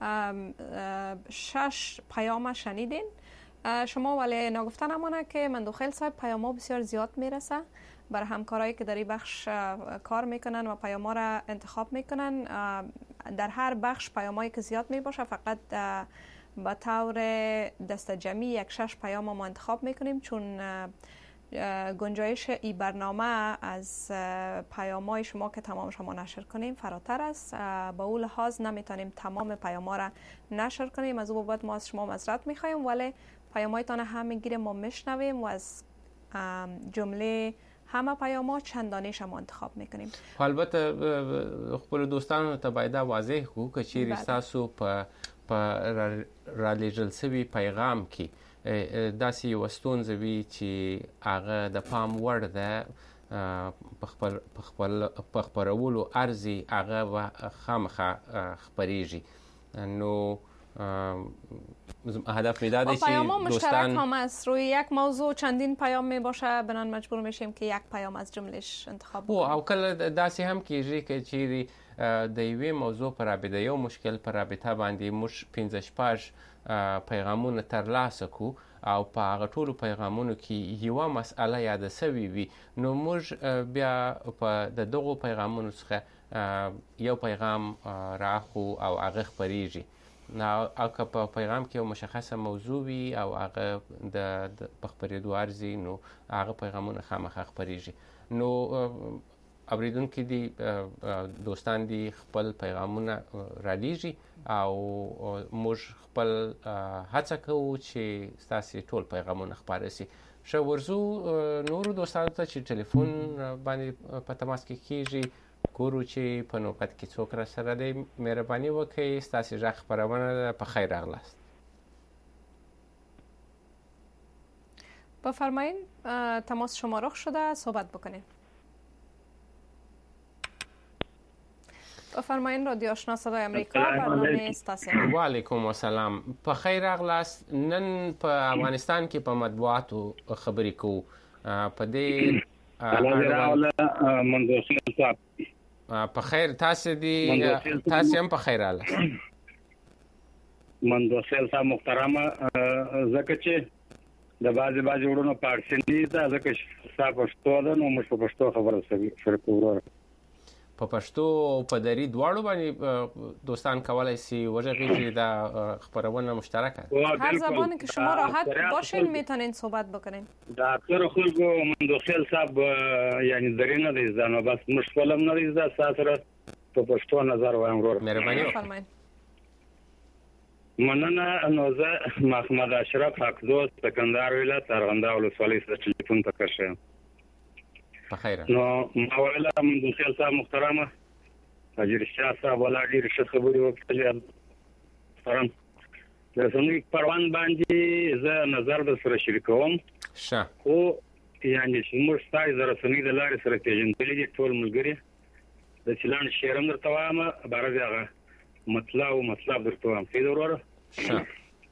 شش پیام شنیدین شما، ولی نگفته نمانه که من داخل صاحب پیام‌ها بسیار زیاد میرسه برای همکارایی که در این بخش کار میکنن و پیام ها را انتخاب میکنن. در هر بخش پیامایی که زیاد می باشه فقط به طور دست جمعی یک شش پیام ما انتخاب میکنیم، چون گنجایش این برنامه از پیامای شما که تمام شما نشر کنیم فراتر است. با اون لحاظ نمیتونیم تمام پیاما را نشر کنیم، از اون بابت ما از شما معذرت میخوایم، ولی پیامایتان هم میگیریم، ما میشنویم و از جمله همه پیاما چندانه شما انتخاب میکنیم. البته خپل دوستانو ته باید واضح کو که چیرې تاسو په په را لیږل شوي پیغام کې داسې یوه ستونزه وي چې هغه د پام وړ ده، په خپرولو ارزي هغه به خامخا خپریږي. نو هدف می داده چی پیام مشترک هم است، روی یک موضوع چندین پیام می باشه، بنان مجبور میشیم که یک پیام از جملش انتخاب کنیم. او کله داسې هم کیږي که چیرې د یوې موضوع پر رابطه یو مشکل پر رابطه باندې موږ پنځه شپږ پیغامونه ترلاسه کو او په هغه ټولو پیغامونو کې یوه مسئله یاده سوې وي، نو موږ بیا په د دغو پیغامونو څخه یو پیغام راخو او هغه خپریږي. او که په پیغام کې یو مشخصه موضوع وي او هغه د په خپرېدو ارزي نو هغه پیغامونه خامخا خپرېږي. نو اوریدونکي دي دوستان دي خپل پیغامونه رالیږي او موږ خپل هڅه کوو چې ستاسې ټول پیغامونه خپاره سي. ښه ورځو نورو دوستانو ته چې ټلیفون باندې په تماس کې کېږي ګورو چې په نوبت کې څوک را سره دی. مهرباني وکړئ ستاسې غږ خپرونه په خیر راغلاست. بفرمایین تماس شما رخ شده صحبت بکنین. بفرمایین رادیو آشنا صدای امریکا برنامه استاسیون. و علیکم السلام. په خیر راغلاست. نن په افغانستان کې په مطبوعاتو خبرې کوو. په دې اړه منځوسیل صاحب په خیر تاسو دي تاسو هم په خیر راغلاست. منځوسیل صاحب محترمه زکه چې د بازي بازي ورونو پارسنی دا زکه صاحب پښتو ده نو موږ په پښتو خبره شروع په پښتو او په دری دواړو باندې دوستان کولای شي وژغیږي دا خبرونه مشترکه. هر زبانی که شما راحت باشین میتونین صحبت بکنین. دا اکثر خلکو مندوخیل صاحب یعنی درینه د ځانو بس مشکلم نه دي دا سره په پښتو نظر وایم ورو. مهرباني فرمایئ. مننه. نو زه محمد اشرف حق دوست سکندر ولایت ارغنداو ولسوالۍ څخه ټلیفون ته کښم. بخیر. نو مولا مندوخیل صاحب محترمه اجر شاه صاحب ولا ډیر ښه خبرې وکړلې. محترم د سمې پروان باندې زه نظر د سره شریکوم. ښه. خو یعنی چې موږ ستاسو د رسنۍ د لارې سره پیژندلې دي ټول ملګري د چلان شعرم درته وایم بار دغه مطلب او مطلب درته وایم پیدا وروره. ښه.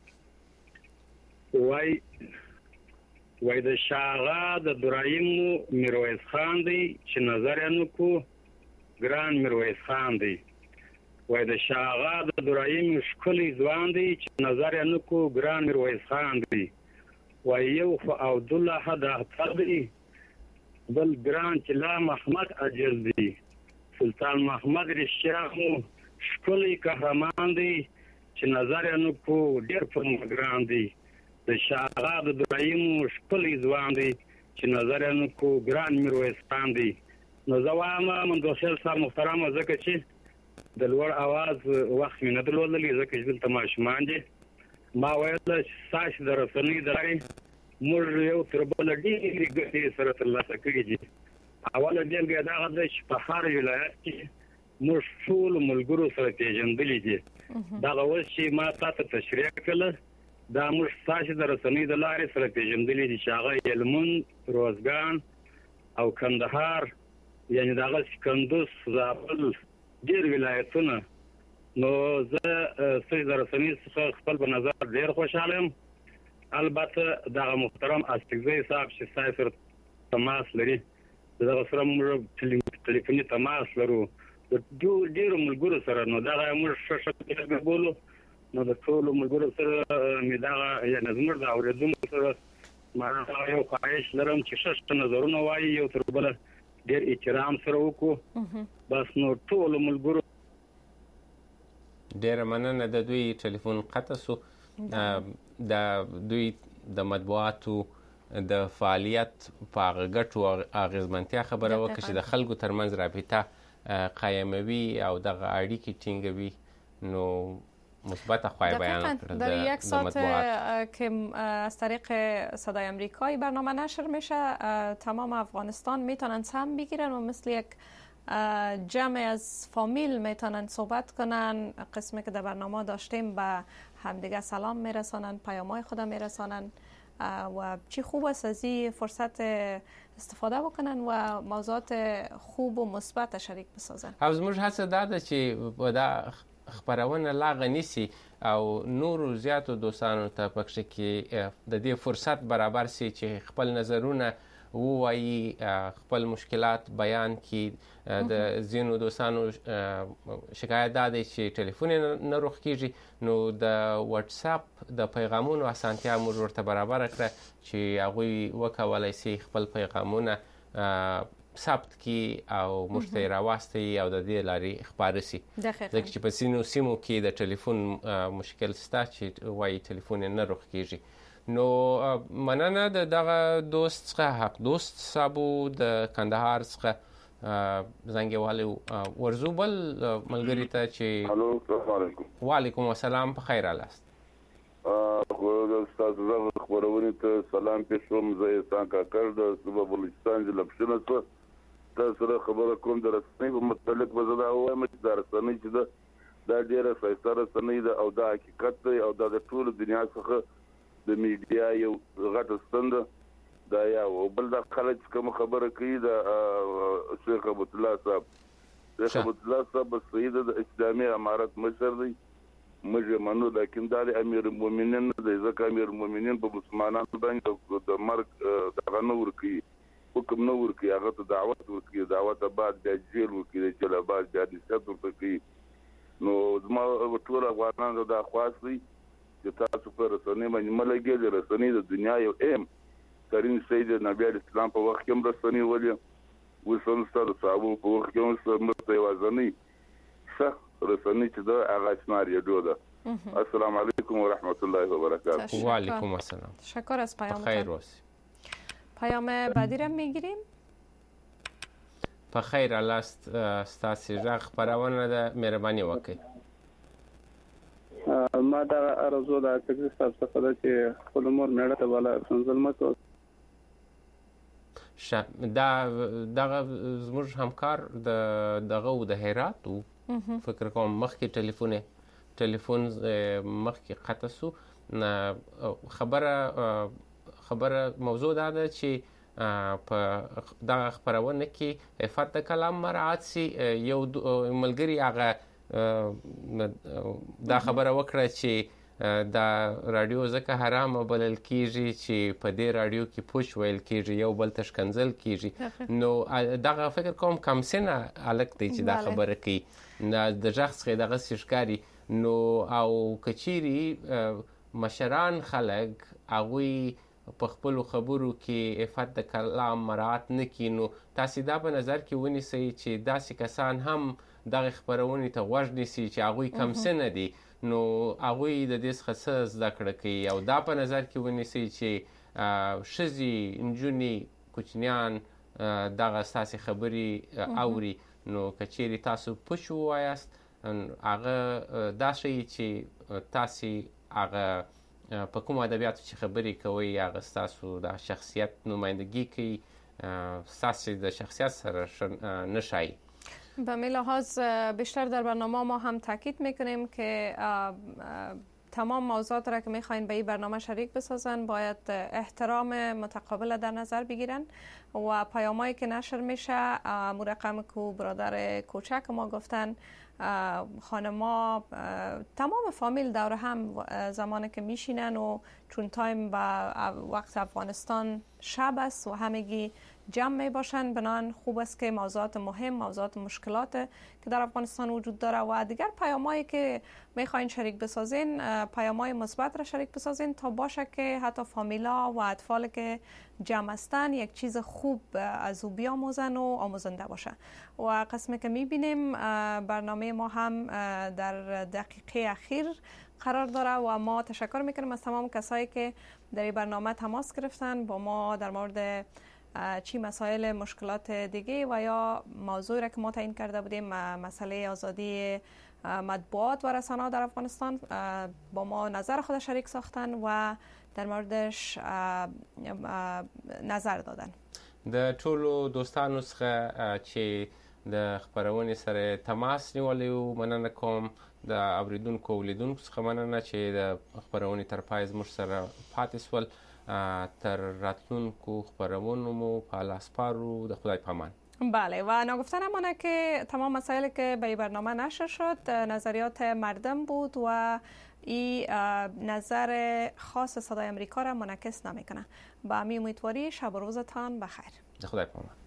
وای وای د شاغا د درایم میرویس خان دی چې نظر یې نو کو ګران میرویس خان دی. وای د شاغا د درایم شکلی ځوان دی چې نظر یې نو کو ګران میرویس خان دی. وای یو عبد الله حد احتدی بل ګران چې لا محمد اجل دی. سلطان محمد رشیدو شکلی قهرمان دی چې نظر یې نو کو ډیر پر ګران دی. د شاغا د درایم شکلی ځوان دی چې نظر یې نو کو ګران میرویس خان دی. نو زه وایم مندوخیل صاحب محترمه ځکه چې د لوړ اواز وخت مې نه درلودلی ځکه چې دلته ماشومان دي. ما ویل چې ستاسو د رسنۍ د لارې موږ یو تر بله ډېرې ګټې سره ترلاسه کړي دي. اوله بېلګه دغه ده چې په هر ولایت کې موږ ټولو ملګرو سره پېژندلي دي. دغه اوس چې ما تا ته تشریح کړله دا موږ ستاسو د رسنۍ د لارې سره پېژندلي دي چې هغه هلمند روزګان او کندهار یعنی دغه کندوز زابل ډېر ولایتونه. نو زه ستاسو د رسنۍ څخه خپل په نظر ډېر خوشحاله یم. البته دغه محترم استقزی صاحب چې ستاسو سره تماس لري دغه سره موږ ټلیفوني تماس لرو د ډېرو ملګرو سره. نو دغه موږ ښه ښه بولو نو د ټولو ملګرو سره مې دغه یعنې زموږ د اورېدونکو سره ما یو خواهش لرم چې ښه ښه نظرونه وایي یو تر بله ډېر احترام سره وکړو. بس نو ټولو ملګرو ډېره مننه. د دوی ټلیفون قطع سو. د دوی د مطبوعاتو د فعالیت په هغه ګټو او اغېزمنتیا خبره وکړه چې د خلکو ترمنځ رابطه قایموي او دغه اړیکې ټینګوي. نو مثبت خواهی بیان کردن در یک ساعت که از طریق صدای امریکایی برنامه نشر میشه تمام افغانستان میتونن سهم بگیرن و مثل یک جمع از فامیل میتونن صحبت کنن. قسمی که در برنامه داشتیم به همدیگه سلام میرسانن پیامای خود میرسانن و چی خوب است از این فرصت استفاده بکنن و موضوعات خوب و مثبت شریک بسازن. او زموږ هڅه دا ده چې دا خبرونه لا غنیسي او نورو زیاتو دوستانو ته پکښې کې د دې فرصت برابر سي چې خپل نظرونه ووایي خپل مشکلات بیان کړي. د ځینو دوستانو شکایت دا دی چې ټلیفون یې نه روغ کېږي نو د وټساپ د پیغامونو اسانتیا موږ ورته برابره کړه چې هغوی وکولی سي خپل پیغامونه ثبت کی او موږ ته راوستي او د دې لارې خبرې سي ځکه چې په سینو سیمو کې د ټلیفون مشکل ستا چې وایي ټلیفون نه روغ کیږي. نو مننه د دغه دوست څخه حق دوست صاحبو د کندهار څخه زنګ والي ورزو بل ملګری ته چې الو السلام علیکم. وعلیکم السلام، په خیر الاست. خو د استاد زغ خبرونه ته سلام پېښوم. زه احسان کاکړ د صوبه بلوچستان ضلع پښتون څخه تاسو سره خبره کوم. د رسنۍ په متعلق به زه دا وایم چې د رسنۍ چې ده دا ډېره ښایسته رسنۍ ده او دا حقیقت دی او دا د ټولو دنیا څخه د میډیا یو غټه ستن ده. دا یو بل دا خلک چې کوم خبره کوي د شیخ ابوالله صاحب شیخ ابوالله صاحب سید د اسلامي امارت مشر دی موږ منو، لیکن دا امیر المؤمنین دی ځکه امیر المؤمنین په مسلمانانو باندې د مرګ دغه نه ورکوي، حکم نه ورکوي، هغه ته دعوت ورکوي، دعوت بعد بیا جیل ورکوي، د جیل بعد بیا نصیحت ورته کوي. نو زما ټول افغانانو دا خواست دی چې تاسو په رسنۍ باندې مه لګېږئ. رسنۍ د دنیا یو اهم ترین شی دی. نبي علیه السلام په وخت کې هم رسنۍ ولې اوس هم ستا د صحابو په وخت کې هم موږ ته یوازینۍ ښه رسنۍ چې ده هغه اشنا ریډیو ده. السلام علیکم و رحمت الله و برکاته. و علیکم السلام. تشکر از پیام. خیر باشی. پیام بعدی را میگیریم. په خیر الاست. ستاسو ژغ خبرونه ده، مهرباني وکړئ. ما دا ارزو دا چې تاسو څخه دا چې خپل مور مېړه ته والا څنګه مکو ش دا دغه زموږ همکار د دغه د هرات فکر کوم مخکې ټلیفون ټلیفون مخکې قطع سو. خبره خبره موضوع دا ده چې په دغه خبرونه کې عفت د کلام مراعات سي. یو ملګری هغه دا خبره وکړه چې دا رادیو ځکه حرام بلل کیږي چې په دې رادیو کې پوش ویل کیږي، یو بل تشکنزل کیږي. نو دغه فکر کوم کم سنه الک دی چې دا خبره کوي د شخص کې دغه سشکاري. نو او کچيري مشران خلک هغه په خپل خبرو کې عفت د کلام مراعات نه کوي. نو تاسو دا په نظر کې ونیسئ چې داسې کسان هم دغه خبرونه ته غوږ نیسي چې هغوی کم سنه دي، نو هغوی د دې څخه څه زده کړه کوي. او دا په نظر کې ونیسئ چې ښځې نجونې کوچنیان دغه ستاسې خبرې اوري. نو که چیرې تاسو پوش ووایاست هغه دا ښیي چې تاسې هغه په کومو ادبیاتو چې خبرې کوئ هغه ستاسو د شخصیت نمایندګي کوي، ستاسې د شخصیت سره نه ښایي. به می لحاظ بیشتر در برنامه ما هم تاکید میکنیم که تمام موضوعات را که میخواین به این برنامه شریک بسازن باید احترام متقابل در نظر بگیرن و پیامایی که نشر میشه مو رقم کو برادر کوچک ما گفتن خانما تمام فامیل دور هم زمانی که میشینن و چون تایم با وقت افغانستان شب است و همگی جمع می باشن، بنان خوب است که موضوعات مهم، موضوعات مشکلات که در افغانستان وجود داره و دیگر پیامایی که میخواین شریک بسازین پیامای مثبت را شریک بسازین تا باشه که حتی فامیلا و اطفال که جمع هستن یک چیز خوب از او بیاموزن و آموزنده باشه. و قسمی که میبینیم برنامه ما هم در دقیقه اخیر قرار داره و ما تشکر میکنیم از تمام کسایی که در این برنامه تماس گرفتن با ما در مورد چی مسائل مشکلات دیگه و یا موضوعی را که ما تعیین کرده بودیم مسئله آزادی مطبوعات و رسانه‌ها در افغانستان با ما نظر خود شریک ساختن و در موردش نظر دادن. د ټولو دوستانو څخه چې د خبرونې سره تماس نیولی و مننه کوم. د اوریدونکو او لیدونکو څخه مننه چې د خبرونې تر پای زموږ سره پاتې سول. تر راتلونکو خبرونو مو په لاس سپارو. د خدای پامان. بله و نگفته نمانه که تمام مسائلی که به این برنامه نشر شد نظریات مردم بود و این نظر خاص صدای امریکا را منعکس نمیکنه. با همین امیدواری شب و روزتان بخیر. د خدای پامان.